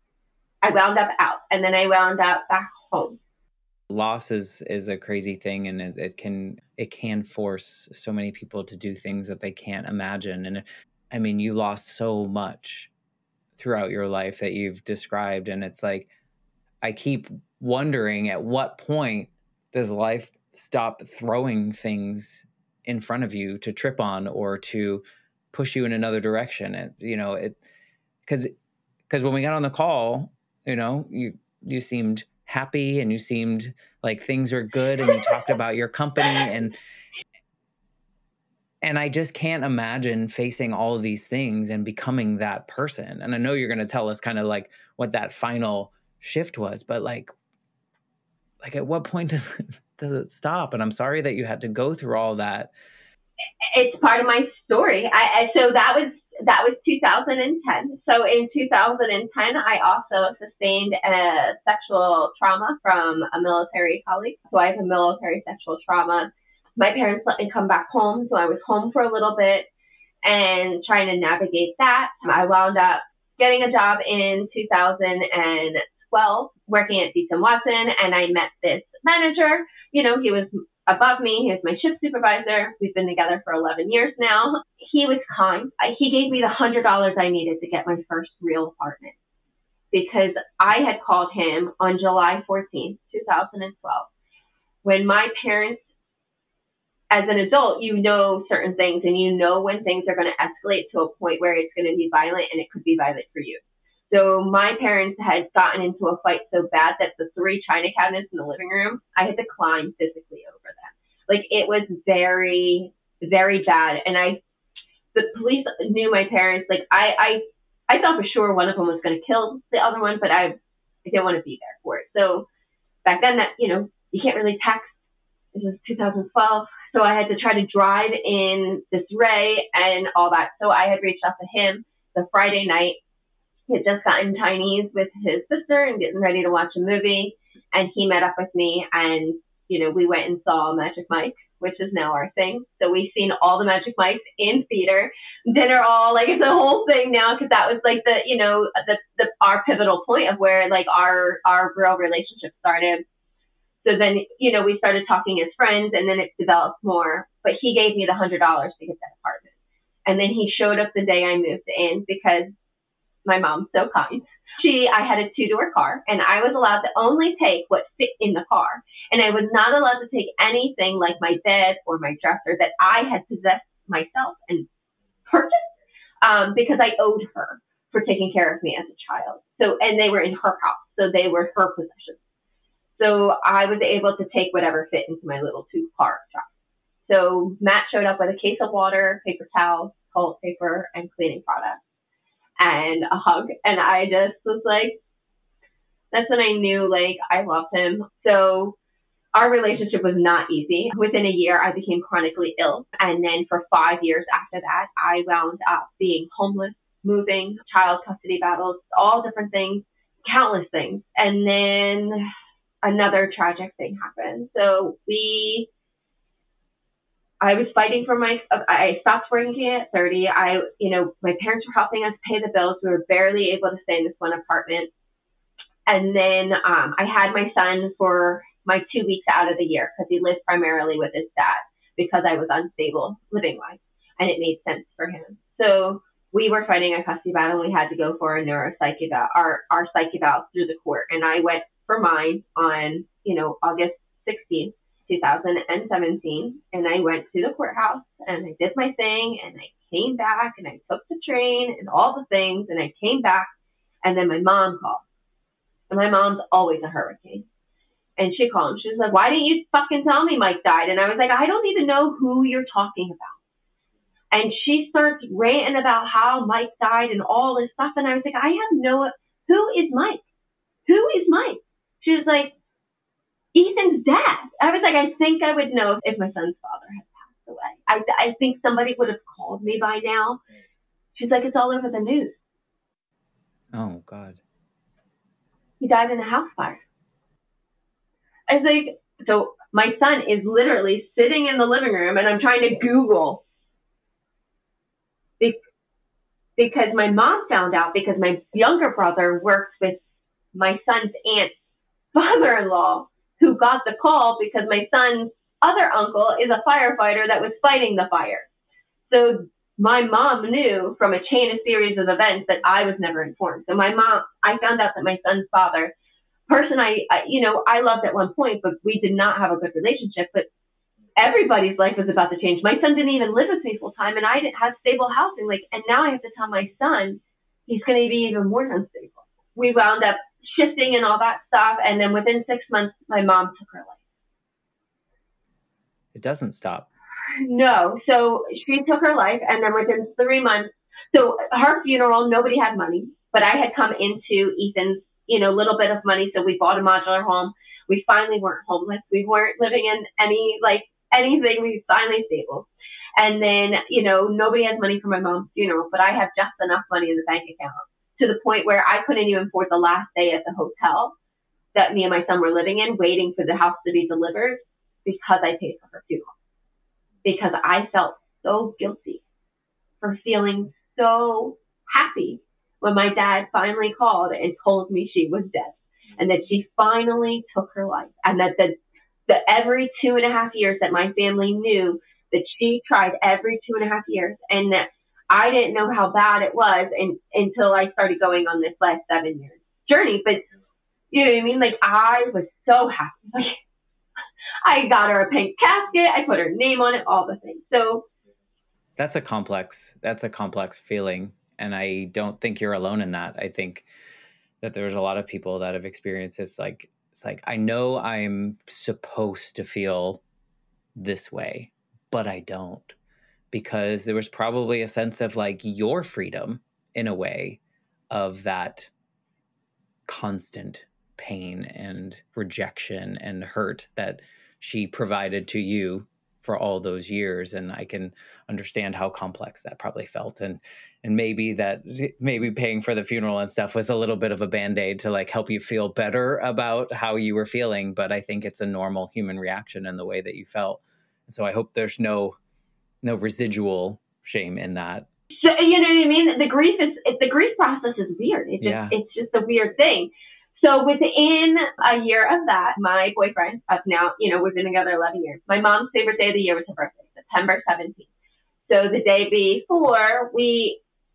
I wound up out, and then I wound up back home. Loss is is a crazy thing, and it, it can it can force so many people to do things that they can't imagine. And I mean, you lost so much throughout your life that you've described, and it's like I keep wondering, at what point does life stop throwing things in front of you to trip on or to push you in another direction? It's, you know, it because because when we got on the call, you know, you you seemed happy and you seemed like things are good, and you talked about your company, and and I just can't imagine facing all of these things and becoming that person. And I know you're going to tell us kind of like what that final shift was, but like like at what point does it, does it stop? And I'm sorry that you had to go through all that. It's part of my story. I, I so that was That was two thousand ten. So in two thousand ten, I also sustained a sexual trauma from a military colleague. So I have a military sexual trauma. My parents let me come back home, so I was home for a little bit and trying to navigate that. I wound up getting a job in two thousand twelve working at Deaton Watson, and I met this manager. You know, he was above me. He was my shift supervisor. We've been together for eleven years now. He was kind. He gave me the one hundred dollars I needed to get my first real apartment because I had called him on July fourteenth, two thousand twelve, when my parents, as an adult, you know certain things and you know when things are going to escalate to a point where it's going to be violent, and it could be violent for you. So my parents had gotten into a fight so bad that the three china cabinets in the living room, I had to climb physically over them. Like, it was very, very bad. And I, the police knew my parents. Like, I, I, I thought for sure one of them was going to kill the other one, but I, I didn't want to be there for it. So back then, that, you know, you can't really text. This was two thousand twelve. So I had to try to drive in this Ray and all that. So I had reached out to him the Friday night. He had just gotten Chinese with his sister and getting ready to watch a movie. And he met up with me, and, you know, we went and saw Magic Mike, which is now our thing. So we've seen all the Magic Mikes in theater, dinner, all, like, it's a whole thing now, because that was like the, you know, the, the our pivotal point of where, like, our, our real relationship started. So then, you know, we started talking as friends, and then it developed more. But he gave me the one hundred dollars to get that apartment. And then he showed up the day I moved in because my mom's so kind. She, I had a two-door car, and I was allowed to only take what fit in the car. And I was not allowed to take anything like my bed or my dresser that I had possessed myself and purchased um, because I owed her for taking care of me as a child. So, and they were in her house, so they were her possessions. So I was able to take whatever fit into my little two-car truck. So Matt showed up with a case of water, paper towels, toilet paper, and cleaning products, and a hug. And I just was like, that's when I knew, like, I loved him. So our relationship was not easy. Within a year, I became chronically ill. And then for five years after that, I wound up being homeless, moving, child custody battles, all different things, countless things. And then another tragic thing happened. So we, I was fighting for my, I stopped working at thirty. I, you know, my parents were helping us pay the bills. We were barely able to stay in this one apartment. And then um, I had my son for my two weeks out of the year because he lived primarily with his dad because I was unstable living-wise, and it made sense for him. So we were fighting a custody battle, and we had to go for a neuropsych eval, our, our psych eval through the court. And I went for mine on, you know, August sixteenth, two thousand seventeen. And I went to the courthouse, and I did my thing, and I came back, and I took the train and all the things, and I came back, and then my mom called. And my mom's always a hurricane. And she called him. She was like, why didn't you fucking tell me Mike died? And I was like, I don't even know who you're talking about. And she starts ranting about how Mike died and all this stuff. And I was like, I have no, who is Mike? Who is Mike? She was like, Ethan's dad. I was like, I think I would know if my son's father had passed away. I, I think somebody would have called me by now. She's like, it's all over the news. Oh, God. He died in a house fire. I was like, so my son is literally sitting in the living room, and I'm trying to Google be- because my mom found out because my younger brother works with my son's aunt's father-in-law, who got the call because my son's other uncle is a firefighter that was fighting the fire. So my mom knew from a chain of series of events that I was never informed. So my mom, I found out that my son's father, person I, I, you know, I loved at one point, but we did not have a good relationship. But everybody's life was about to change. My son didn't even live with me full time, and I didn't have stable housing. Like, and now I have to tell my son he's going to be even more unstable. We wound up shifting and all that stuff, and then within six months, my mom took her life. It doesn't stop. No. So she took her life, and then within three months, so her funeral, nobody had money, but I had come into Ethan's, you know, little bit of money. So we bought a modular home. We finally weren't homeless. We weren't living in any, like anything. We finally stable. And then, you know, nobody has money for my mom's funeral, but I have just enough money in the bank account to the point where I couldn't even afford the last day at the hotel that me and my son were living in, waiting for the house to be delivered because I paid for her funeral. Because I felt so guilty for feeling so happy when my dad finally called and told me she was dead and that she finally took her life. And that the, the every two and a half years that my family knew that she tried every two and a half years, and that I didn't know how bad it was and, until I started going on this last seven years journey. But you know what I mean? Like, I was so happy. Like, I got her a pink casket. I put her name on it, all the things. So that's a complex, that's a complex feeling. And I don't think you're alone in that. I think that there's a lot of people that have experienced this. Like, it's like, I know I'm supposed to feel this way, but I don't, because there was probably a sense of like your freedom in a way of that constant pain and rejection and hurt that she provided to you for all those years. And I can understand how complex that probably felt. And, and maybe that, maybe paying for the funeral and stuff was a little bit of a Band-Aid to like help you feel better about how you were feeling. But I think it's a normal human reaction in the way that you felt. So I hope there's no, no residual shame in that. So, you know what I mean? The grief is, the grief process is weird. It's just, Yeah. it's just a weird thing. So within a year of that, my boyfriend, up now, you know, we've been together eleven years. My mom's favorite day of the year was her birthday, September seventeenth. So the day before, we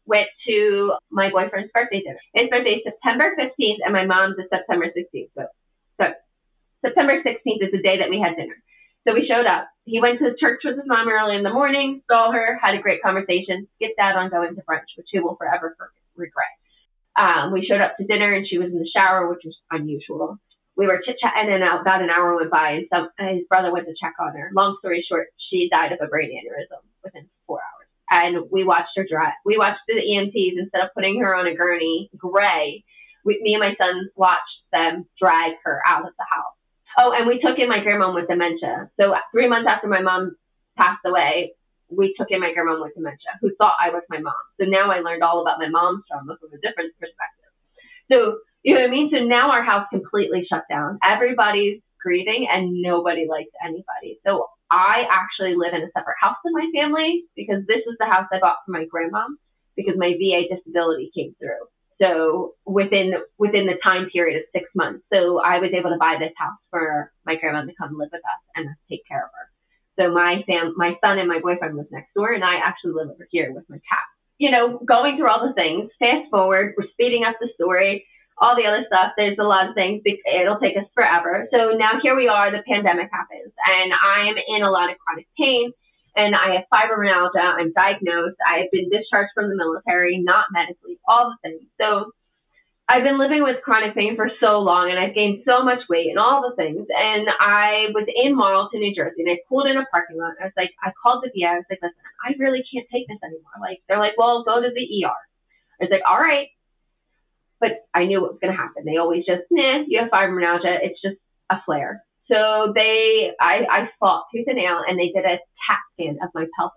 went to my boyfriend's birthday dinner. His birthday is September fifteenth, and my mom's is September sixteenth. So, so September sixteenth is the day that we had dinner. So we showed up. He went to church with his mom early in the morning, saw her, had a great conversation, skipped out on going to brunch, which he will forever regret. Um, we showed up to dinner, and she was in the shower, which was unusual. We were chit-chatting, and about an hour went by, and some, and his brother went to check on her. Long story short, she died of a brain aneurysm within four hours. And we watched her drive. We watched the E M Ts, instead of putting her on a gurney, gray, we, me and my son watched them drag her out of the house. Oh, and we took in my grandma with dementia. So three months after my mom passed away, we took in my grandma with dementia, who thought I was my mom. So now I learned all about my mom's trauma from a different perspective. So, you know what I mean? So now our house completely shut down. Everybody's grieving, and nobody likes anybody. So I actually live in a separate house than my family, because this is the house I bought for my grandma, because my V A disability came through. So within within the time period of six months. So I was able to buy this house for my grandma to come live with us and take care of her. So my fam, my son and my boyfriend was next door, and I actually live over here with my cat. You know, going through all the things, fast forward, we're speeding up the story, all the other stuff. There's a lot of things. It'll take us forever. So now here we are, the pandemic happens, and I am in a lot of chronic pain, and I have fibromyalgia. I'm diagnosed. I have been discharged from the military, not medically, all the things. So I've been living with chronic pain for so long, and I've gained so much weight and all the things. And I was in Marlton, New Jersey, and I pulled in a parking lot. I was like, I called the V A. I was like, listen, I really can't take this anymore. Like, they're like, well, go to the E R. I was like, all right. But I knew what was going to happen. They always just, nah, you have fibromyalgia. It's just a flare. So they, I, I fought tooth and nail, and they did a CAT scan of my pelvis.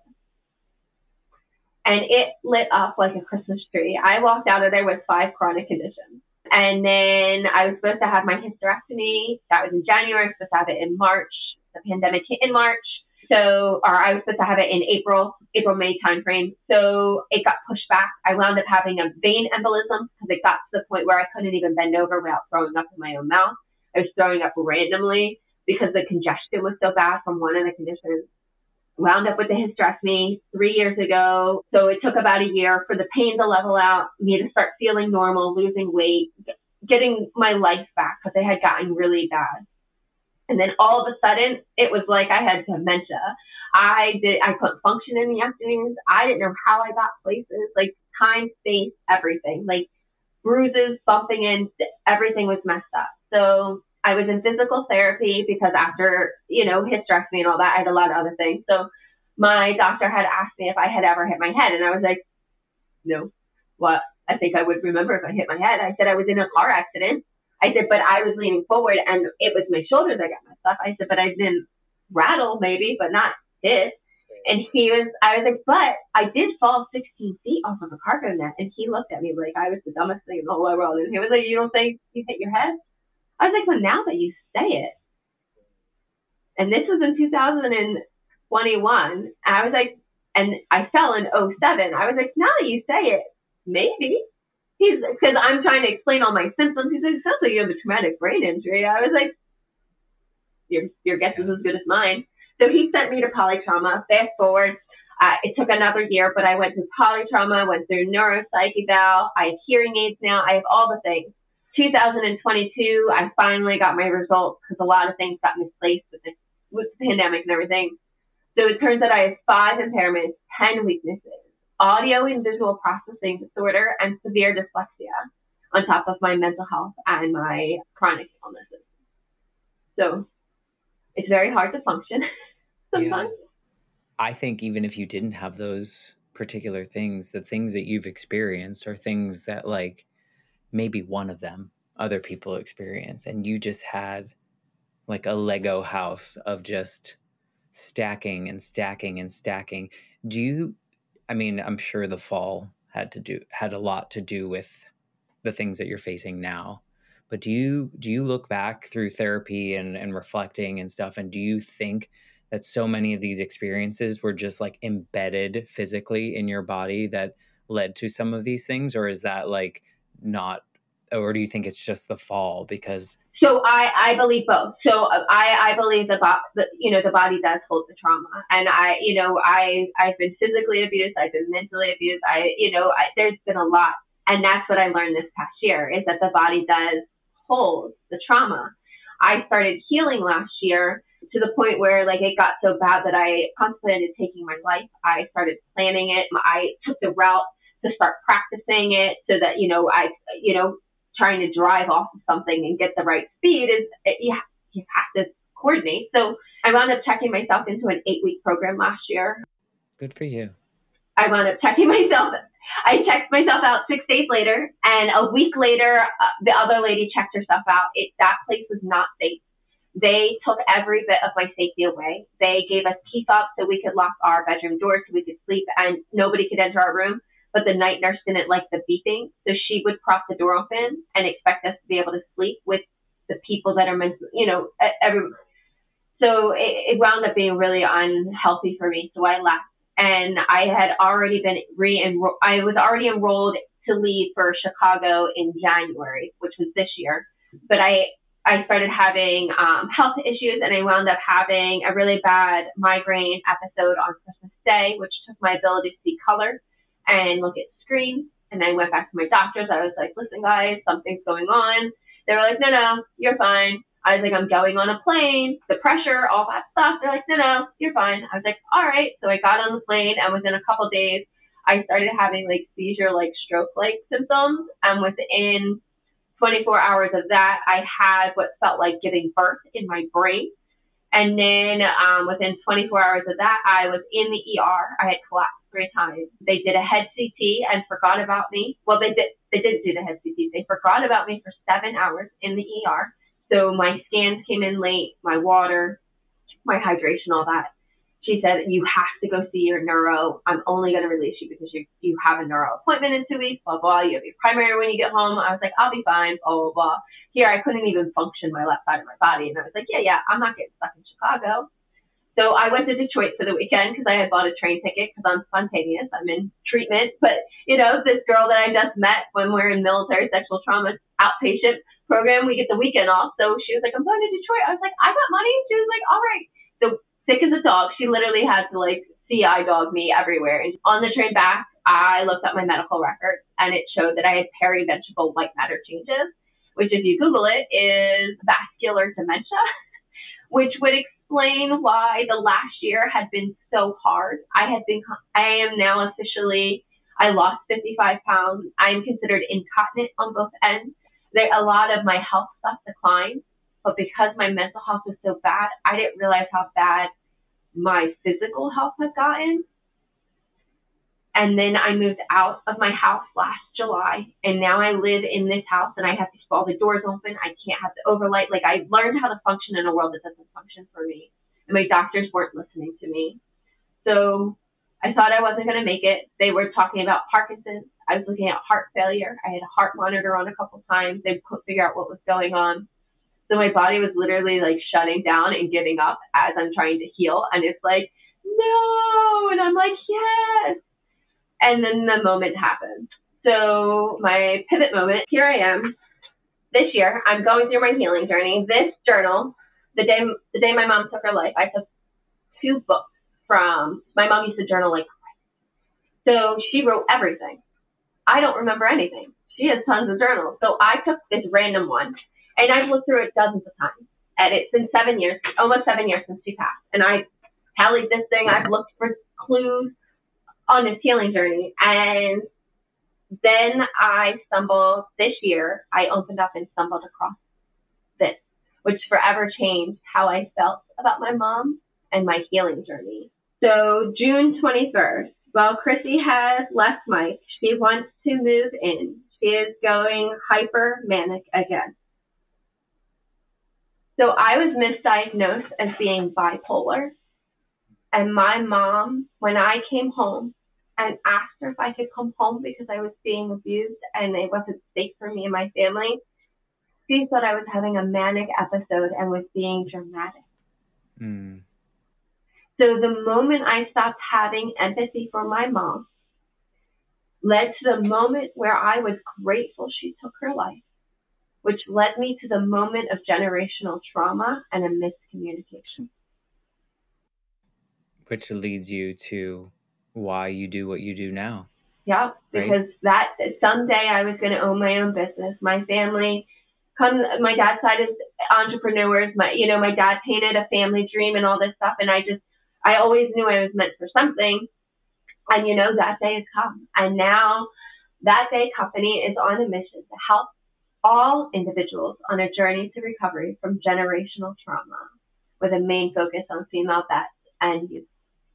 And it lit up like a Christmas tree. I walked out of there with five chronic conditions. And then I was supposed to have my hysterectomy. That was in January. I was supposed to have it in March. The pandemic hit in March. So, or I was supposed to have it in April, April, May timeframe. So it got pushed back. I wound up having a vein embolism because it got to the point where I couldn't even bend over without throwing up in my own mouth. I was throwing up randomly because the congestion was so bad from one of the conditions. Wound up with the hysterectomy three years ago. So it took about a year for the pain to level out, me to start feeling normal, losing weight, getting my life back because it had gotten really bad. And then all of a sudden, it was like I had dementia. I did. I couldn't function in the afternoons. I didn't know how I got places, like time, space, everything, like bruises, bumping in, everything was messed up. So I was in physical therapy because after, you know, hysterectomy and all that, I had a lot of other things. So my doctor had asked me if I had ever hit my head. And I was like, no. What? I think I would remember if I hit my head. I said I was in a car accident. I said, but I was leaning forward and it was my shoulders that got messed up. I said, but I didn't rattle maybe, but not hit. And he was, I was like, but I did fall sixteen feet off of a cargo net. And he looked at me like I was the dumbest thing in the whole world. And he was like, you don't think you hit your head? I was like, well, now that you say it. And this was in two thousand twenty-one. I was like, and I fell in oh seven. I was like, now that you say it, maybe. He's, because I'm trying to explain all my symptoms. He's like, it sounds like you have a traumatic brain injury. I was like, your, your guess is as good as mine. So he sent me to polytrauma. Fast forward, uh, it took another year, but I went through polytrauma, went through neuropsych eval. I have hearing aids now. I have all the things. two thousand twenty-two, I finally got my results because a lot of things got misplaced with the, with the pandemic and everything. So it turns out I have five impairments, ten weaknesses, audio and visual processing disorder, and severe dyslexia on top of my mental health and my chronic illnesses. So it's very hard to function sometimes. Yeah. I think even if you didn't have those particular things, the things that you've experienced are things that, like, maybe one of them other people experience, and you just had like a Lego house of just stacking and stacking and stacking. Do you, I mean, I'm sure the fall had to do, had a lot to do with the things that you're facing now, but do you, do you look back through therapy and, and reflecting and stuff, and do you think that so many of these experiences were just like embedded physically in your body that led to some of these things? Or is that like not, or do you think it's just the fall? Because So I, I believe both. So I, I believe the, bo- the, you know, the body does hold the trauma. And I, you know, I, I've been physically abused. I've been mentally abused. I, you know, I, there's been a lot. And that's what I learned this past year is that the body does hold the trauma. I started healing last year to the point where like it got so bad that I contemplated taking my life. I started planning it. I took the route to start practicing it so that, you know, I, you know, trying to drive off of something and get the right speed is you have, you have to coordinate. So I wound up checking myself into an eight week program last year. Good for you. I wound up checking myself. I checked myself out six days later, and a week later, uh, the other lady checked herself out. It, that place was not safe. They took every bit of my safety away. They gave us key fobs so we could lock our bedroom doors so we could sleep, and nobody could enter our room. But the night nurse didn't like the beeping, so she would prop the door open and expect us to be able to sleep with the people that are meant to, you know, every. So it, it wound up being really unhealthy for me. So I left, and I had already been re-enrolled. I was already enrolled to leave for Chicago in January, which was this year. But I I started having um, health issues, and I wound up having a really bad migraine episode on Christmas Day, which took my ability to see color and look at screens. And I went back to my doctors. I was like, listen, guys, something's going on. They were like, no, no, you're fine. I was like, I'm going on a plane, the pressure, all that stuff. They're like, no, no, you're fine. I was like, all right. So I got on the plane, and within a couple of days, I started having like seizure, like stroke-like symptoms. And within twenty-four hours of that, I had what felt like giving birth in my brain. And then um, within twenty-four hours of that, I was in the E R. I had collapsed three times. They did a head C T and forgot about me. Well, they did. They didn't do the head C T. They forgot about me for seven hours in the E R. So my scans came in late, my water, my hydration, all that. She said, you have to go see your neuro. I'm only going to release you because you you have a neuro appointment in two weeks, blah, blah. You have your primary when you get home. I was like, I'll be fine, blah, blah, blah. Here, I couldn't even function my left side of my body. And I was like, yeah, yeah, I'm not getting stuck in Chicago. So I went to Detroit for the weekend because I had bought a train ticket because I'm spontaneous. I'm in treatment. But, you know, this girl that I just met when we're in military sexual trauma outpatient program, we get the weekend off. So she was like, I'm going to Detroit. I was like, I got money. She was like, all right. So sick as a dog. She literally had to like C I dog me everywhere. And on the train back, I looked up my medical records, and it showed that I had periventricular white matter changes, which if you Google it is vascular dementia, which would explain why the last year had been so hard. I had been, I am now officially, I lost fifty-five pounds. I'm considered incontinent on both ends. There, a lot of my health stuff declined, but because my mental health was so bad, I didn't realize how bad my physical health had gotten. And then I moved out of my house last July, and now I live in this house, and I have to keep all the doors open. I can't have the overlight. Like, I learned how to function in a world that doesn't function for me, and my doctors weren't listening to me. So I thought I wasn't going to make it. They were talking about Parkinson's. I was looking at heart failure. I had a heart monitor on a couple times. They couldn't figure out what was going on. So my body was literally like shutting down and giving up as I'm trying to heal. And it's like, no. And I'm like, yes. And then the moment happened. So my pivot moment, here I am this year. I'm going through my healing journey. This journal, the day the day my mom took her life, I took two books from, my mom used to journal like crazy. So she wrote everything. I don't remember anything. She has tons of journals. So I took this random one, and I've looked through it dozens of times. And it's been seven years, almost seven years since she passed. And I tallied this thing. I've looked for clues on this healing journey. And then I stumbled this year, I opened up and stumbled across this, which forever changed how I felt about my mom and my healing journey. So June twenty-first, while Chrissy has left Mike, she wants to move in. She is going hyper manic again. So I was misdiagnosed as being bipolar. And my mom, when I came home and asked her if I could come home because I was being abused and it wasn't safe for me and my family, she thought I was having a manic episode and was being dramatic. Mm. So the moment I stopped having empathy for my mom led to the moment where I was grateful she took her life. which led me to the moment of generational trauma and a miscommunication. Which leads you to why you do what you do now. Yeah, because right? that someday I was going to own my own business. My family, come, my dad's side is entrepreneurs. My, you know, my dad painted a family dream and all this stuff, and I just, I always knew I was meant for something. And you know, that day has come, and now That Day Company is on a mission to help all individuals on a journey to recovery from generational trauma, with a main focus on female vets and youth.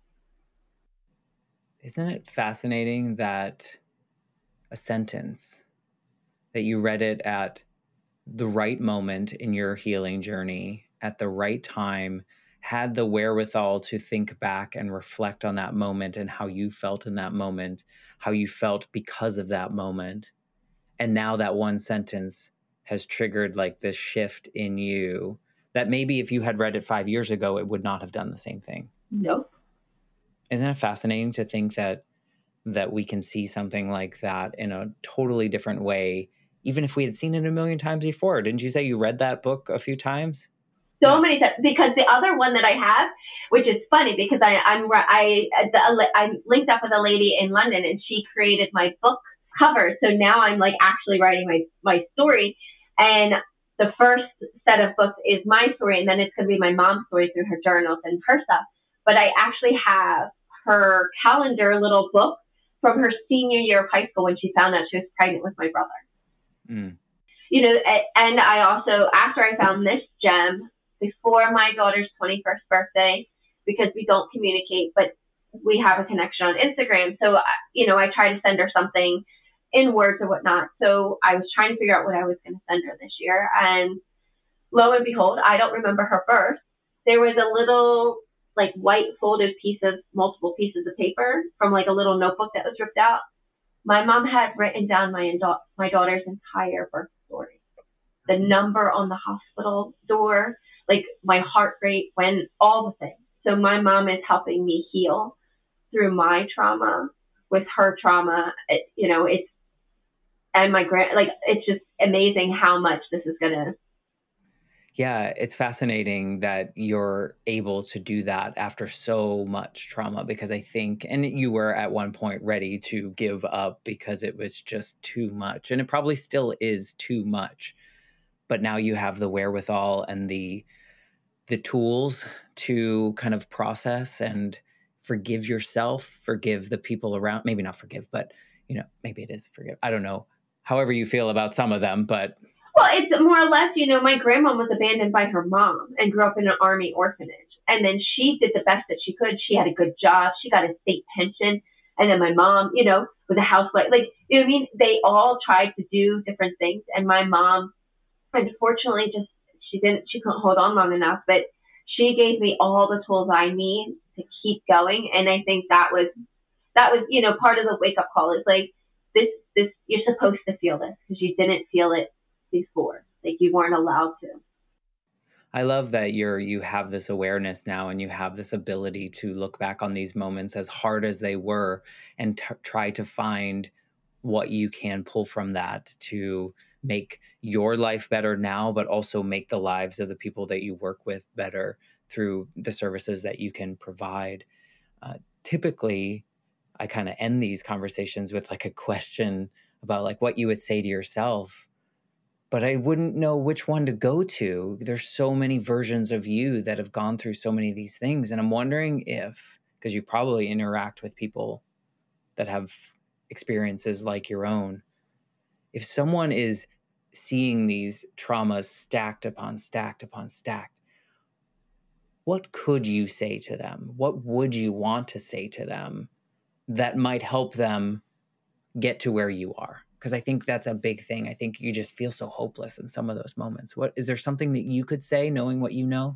Isn't it fascinating that a sentence that you read it at the right moment in your healing journey, at the right time, had the wherewithal to think back and reflect on that moment and how you felt in that moment, how you felt because of that moment. And now that one sentence has triggered like this shift in you that maybe if you had read it five years ago, it would not have done the same thing. Nope. Isn't it fascinating to think that that we can see something like that in a totally different way, even if we had seen it a million times before? Didn't you say you read that book a few times? So yeah. many times, because the other one that I have, which is funny because I, I'm I the, I'm linked up with a lady in London, and she created my book cover. So now I'm like actually writing my my story, and the first set of books is my story, and then it's going to be my mom's story through her journals and her stuff. But I actually have her calendar little book from her senior year of high school when she found out she was pregnant with my brother. Mm. You know, and I also, after I found this gem, before my daughter's twenty-first birthday, because we don't communicate, but we have a connection on Instagram. So, you know, I try to send her something in words or whatnot. So I was trying to figure out what I was going to send her this year. And lo and behold, I don't remember her birth. There was a little like white folded piece of multiple pieces of paper from like a little notebook that was ripped out. My mom had written down my my daughter's entire birth story, the number on the hospital door, like my heart rate, when all the things. So my mom is helping me heal through my trauma with her trauma. It, you know, it's, and my grand, like, it's just amazing how much this is going to. Yeah, it's fascinating that you're able to do that after so much trauma, because I think, and you were at one point ready to give up because it was just too much, and it probably still is too much. But now you have the wherewithal and the the tools to kind of process and forgive yourself, forgive the people around, maybe not forgive, but, you know, maybe it is forgive. I don't know, however you feel about some of them, but. Well, it's more or less, you know, my grandma was abandoned by her mom and grew up in an army orphanage. And then she did the best that she could. She had a good job. She got a state pension. And then my mom, you know, was a housewife. Like, you know what I mean? They all tried to do different things. And my mom, unfortunately, just, she didn't, she couldn't hold on long enough. But she gave me all the tools I need to keep going. And I think that was, that was, you know, part of the wake up call is like, this, this, you're supposed to feel this because you didn't feel it before, like you weren't allowed to. I love that you're you have this awareness now, and you have this ability to look back on these moments, as hard as they were, and t- try to find what you can pull from that to make your life better now, but also make the lives of the people that you work with better through the services that you can provide. Uh, typically, I kind of end these conversations with like a question about like what you would say to yourself. But I wouldn't know which one to go to. There's so many versions of you that have gone through so many of these things. And I'm wondering if, because you probably interact with people that have experiences like your own, if someone is seeing these traumas stacked upon stacked upon stacked, what could you say to them? What would you want to say to them that might help them get to where you are? Because I think that's a big thing. I think you just feel so hopeless in some of those moments. What is there something that you could say, knowing what you know?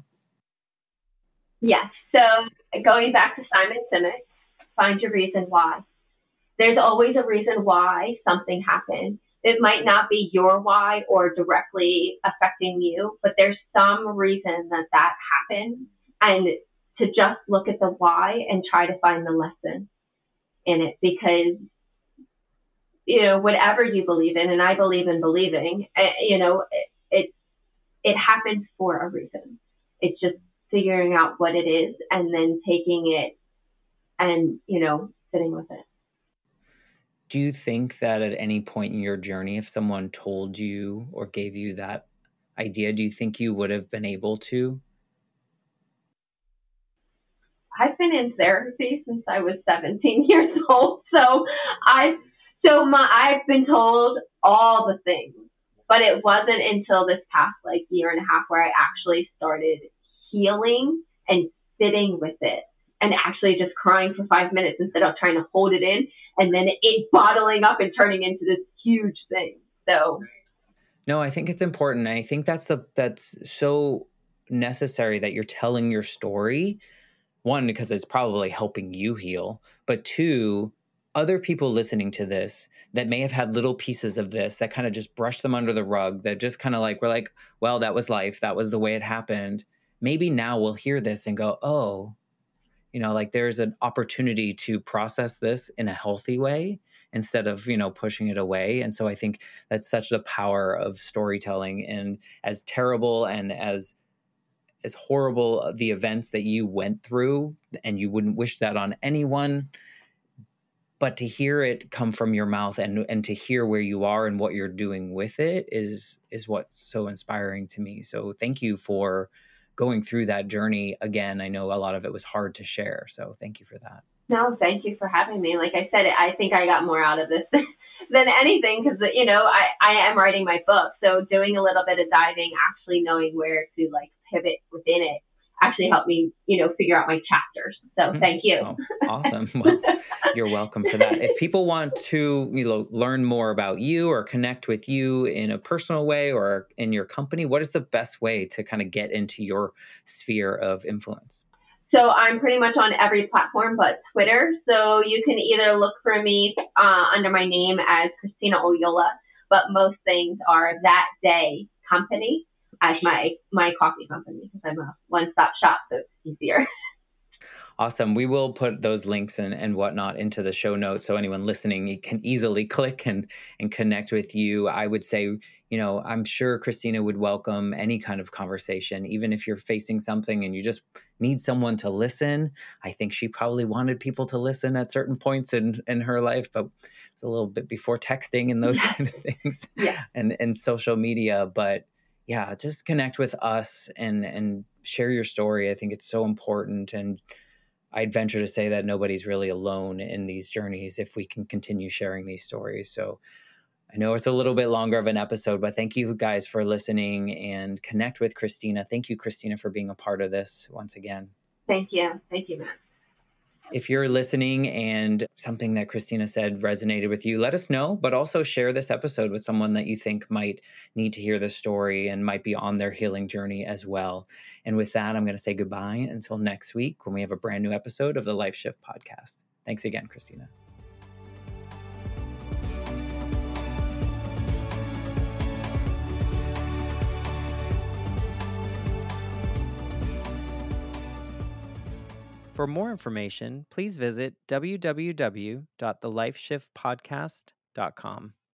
Yes. So going back to Simon Sinek, find your reason why. There's always a reason why something happened. It might not be your why or directly affecting you, but there's some reason that that happened. And to just look at the why and try to find the lesson in it, because you know, whatever you believe in, and I believe in believing, uh, you know, it, it, it happens for a reason. It's just figuring out what it is and then taking it and, you know, sitting with it. Do you think that at any point in your journey, if someone told you or gave you that idea, do you think you would have been able to? I've been in therapy since I was seventeen years old. So I, so my, I've been told all the things, but it wasn't until this past like year and a half where I actually started healing and sitting with it and actually just crying for five minutes instead of trying to hold it in and then it bottling up and turning into this huge thing. So. No, I think it's important. I think that's the, that's so necessary that you're telling your story. One, because it's probably helping you heal, but two, other people listening to this that may have had little pieces of this that kind of just brush them under the rug, that just kind of like, we're like, well, that was life. That was the way it happened. Maybe now we'll hear this and go, oh, you know, like there's an opportunity to process this in a healthy way instead of, you know, pushing it away. And so I think that's such the power of storytelling. And as terrible and as as horrible the events that you went through, and you wouldn't wish that on anyone, but to hear it come from your mouth and and to hear where you are and what you're doing with it is is what's so inspiring to me. So thank you for going through that journey again. I know a lot of it was hard to share, so thank you for that. No, thank you for having me. Like I said, I think I got more out of this than anything because, you know, I, I am writing my book. So doing a little bit of diving, actually knowing where to like pivot within it actually helped me, you know, figure out my chapters. So mm-hmm. Thank you. Oh, awesome. Well, you're welcome for that. If people want to, you know, learn more about you or connect with you in a personal way or in your company, what is the best way to kind of get into your sphere of influence? So I'm pretty much on every platform but Twitter. So you can either look for me uh, under my name as Christina Oyola, but most things are That Day Company as my my coffee company because I'm a one-stop shop, so it's easier. Awesome. We will put those links and, and whatnot into the show notes so anyone listening can easily click and, and connect with you. I would say, you know, I'm sure Christina would welcome any kind of conversation, even if you're facing something and you just need someone to listen. I think she probably wanted people to listen at certain points in, in her life, but it's a little bit before texting and those yeah. kind of things yeah. and, and social media. But yeah, just connect with us and, and share your story. I think it's so important. And I'd venture to say that nobody's really alone in these journeys if we can continue sharing these stories. So I know it's a little bit longer of an episode, but thank you guys for listening and connect with Christina. Thank you, Christina, for being a part of this once again. Thank you. Thank you, Matt. If you're listening and something that Christina said resonated with you, let us know, but also share this episode with someone that you think might need to hear this story and might be on their healing journey as well. And with that, I'm going to say goodbye until next week when we have a brand new episode of the Life Shift Podcast. Thanks again, Christina. For more information, please visit w w w dot the life shift podcast dot com.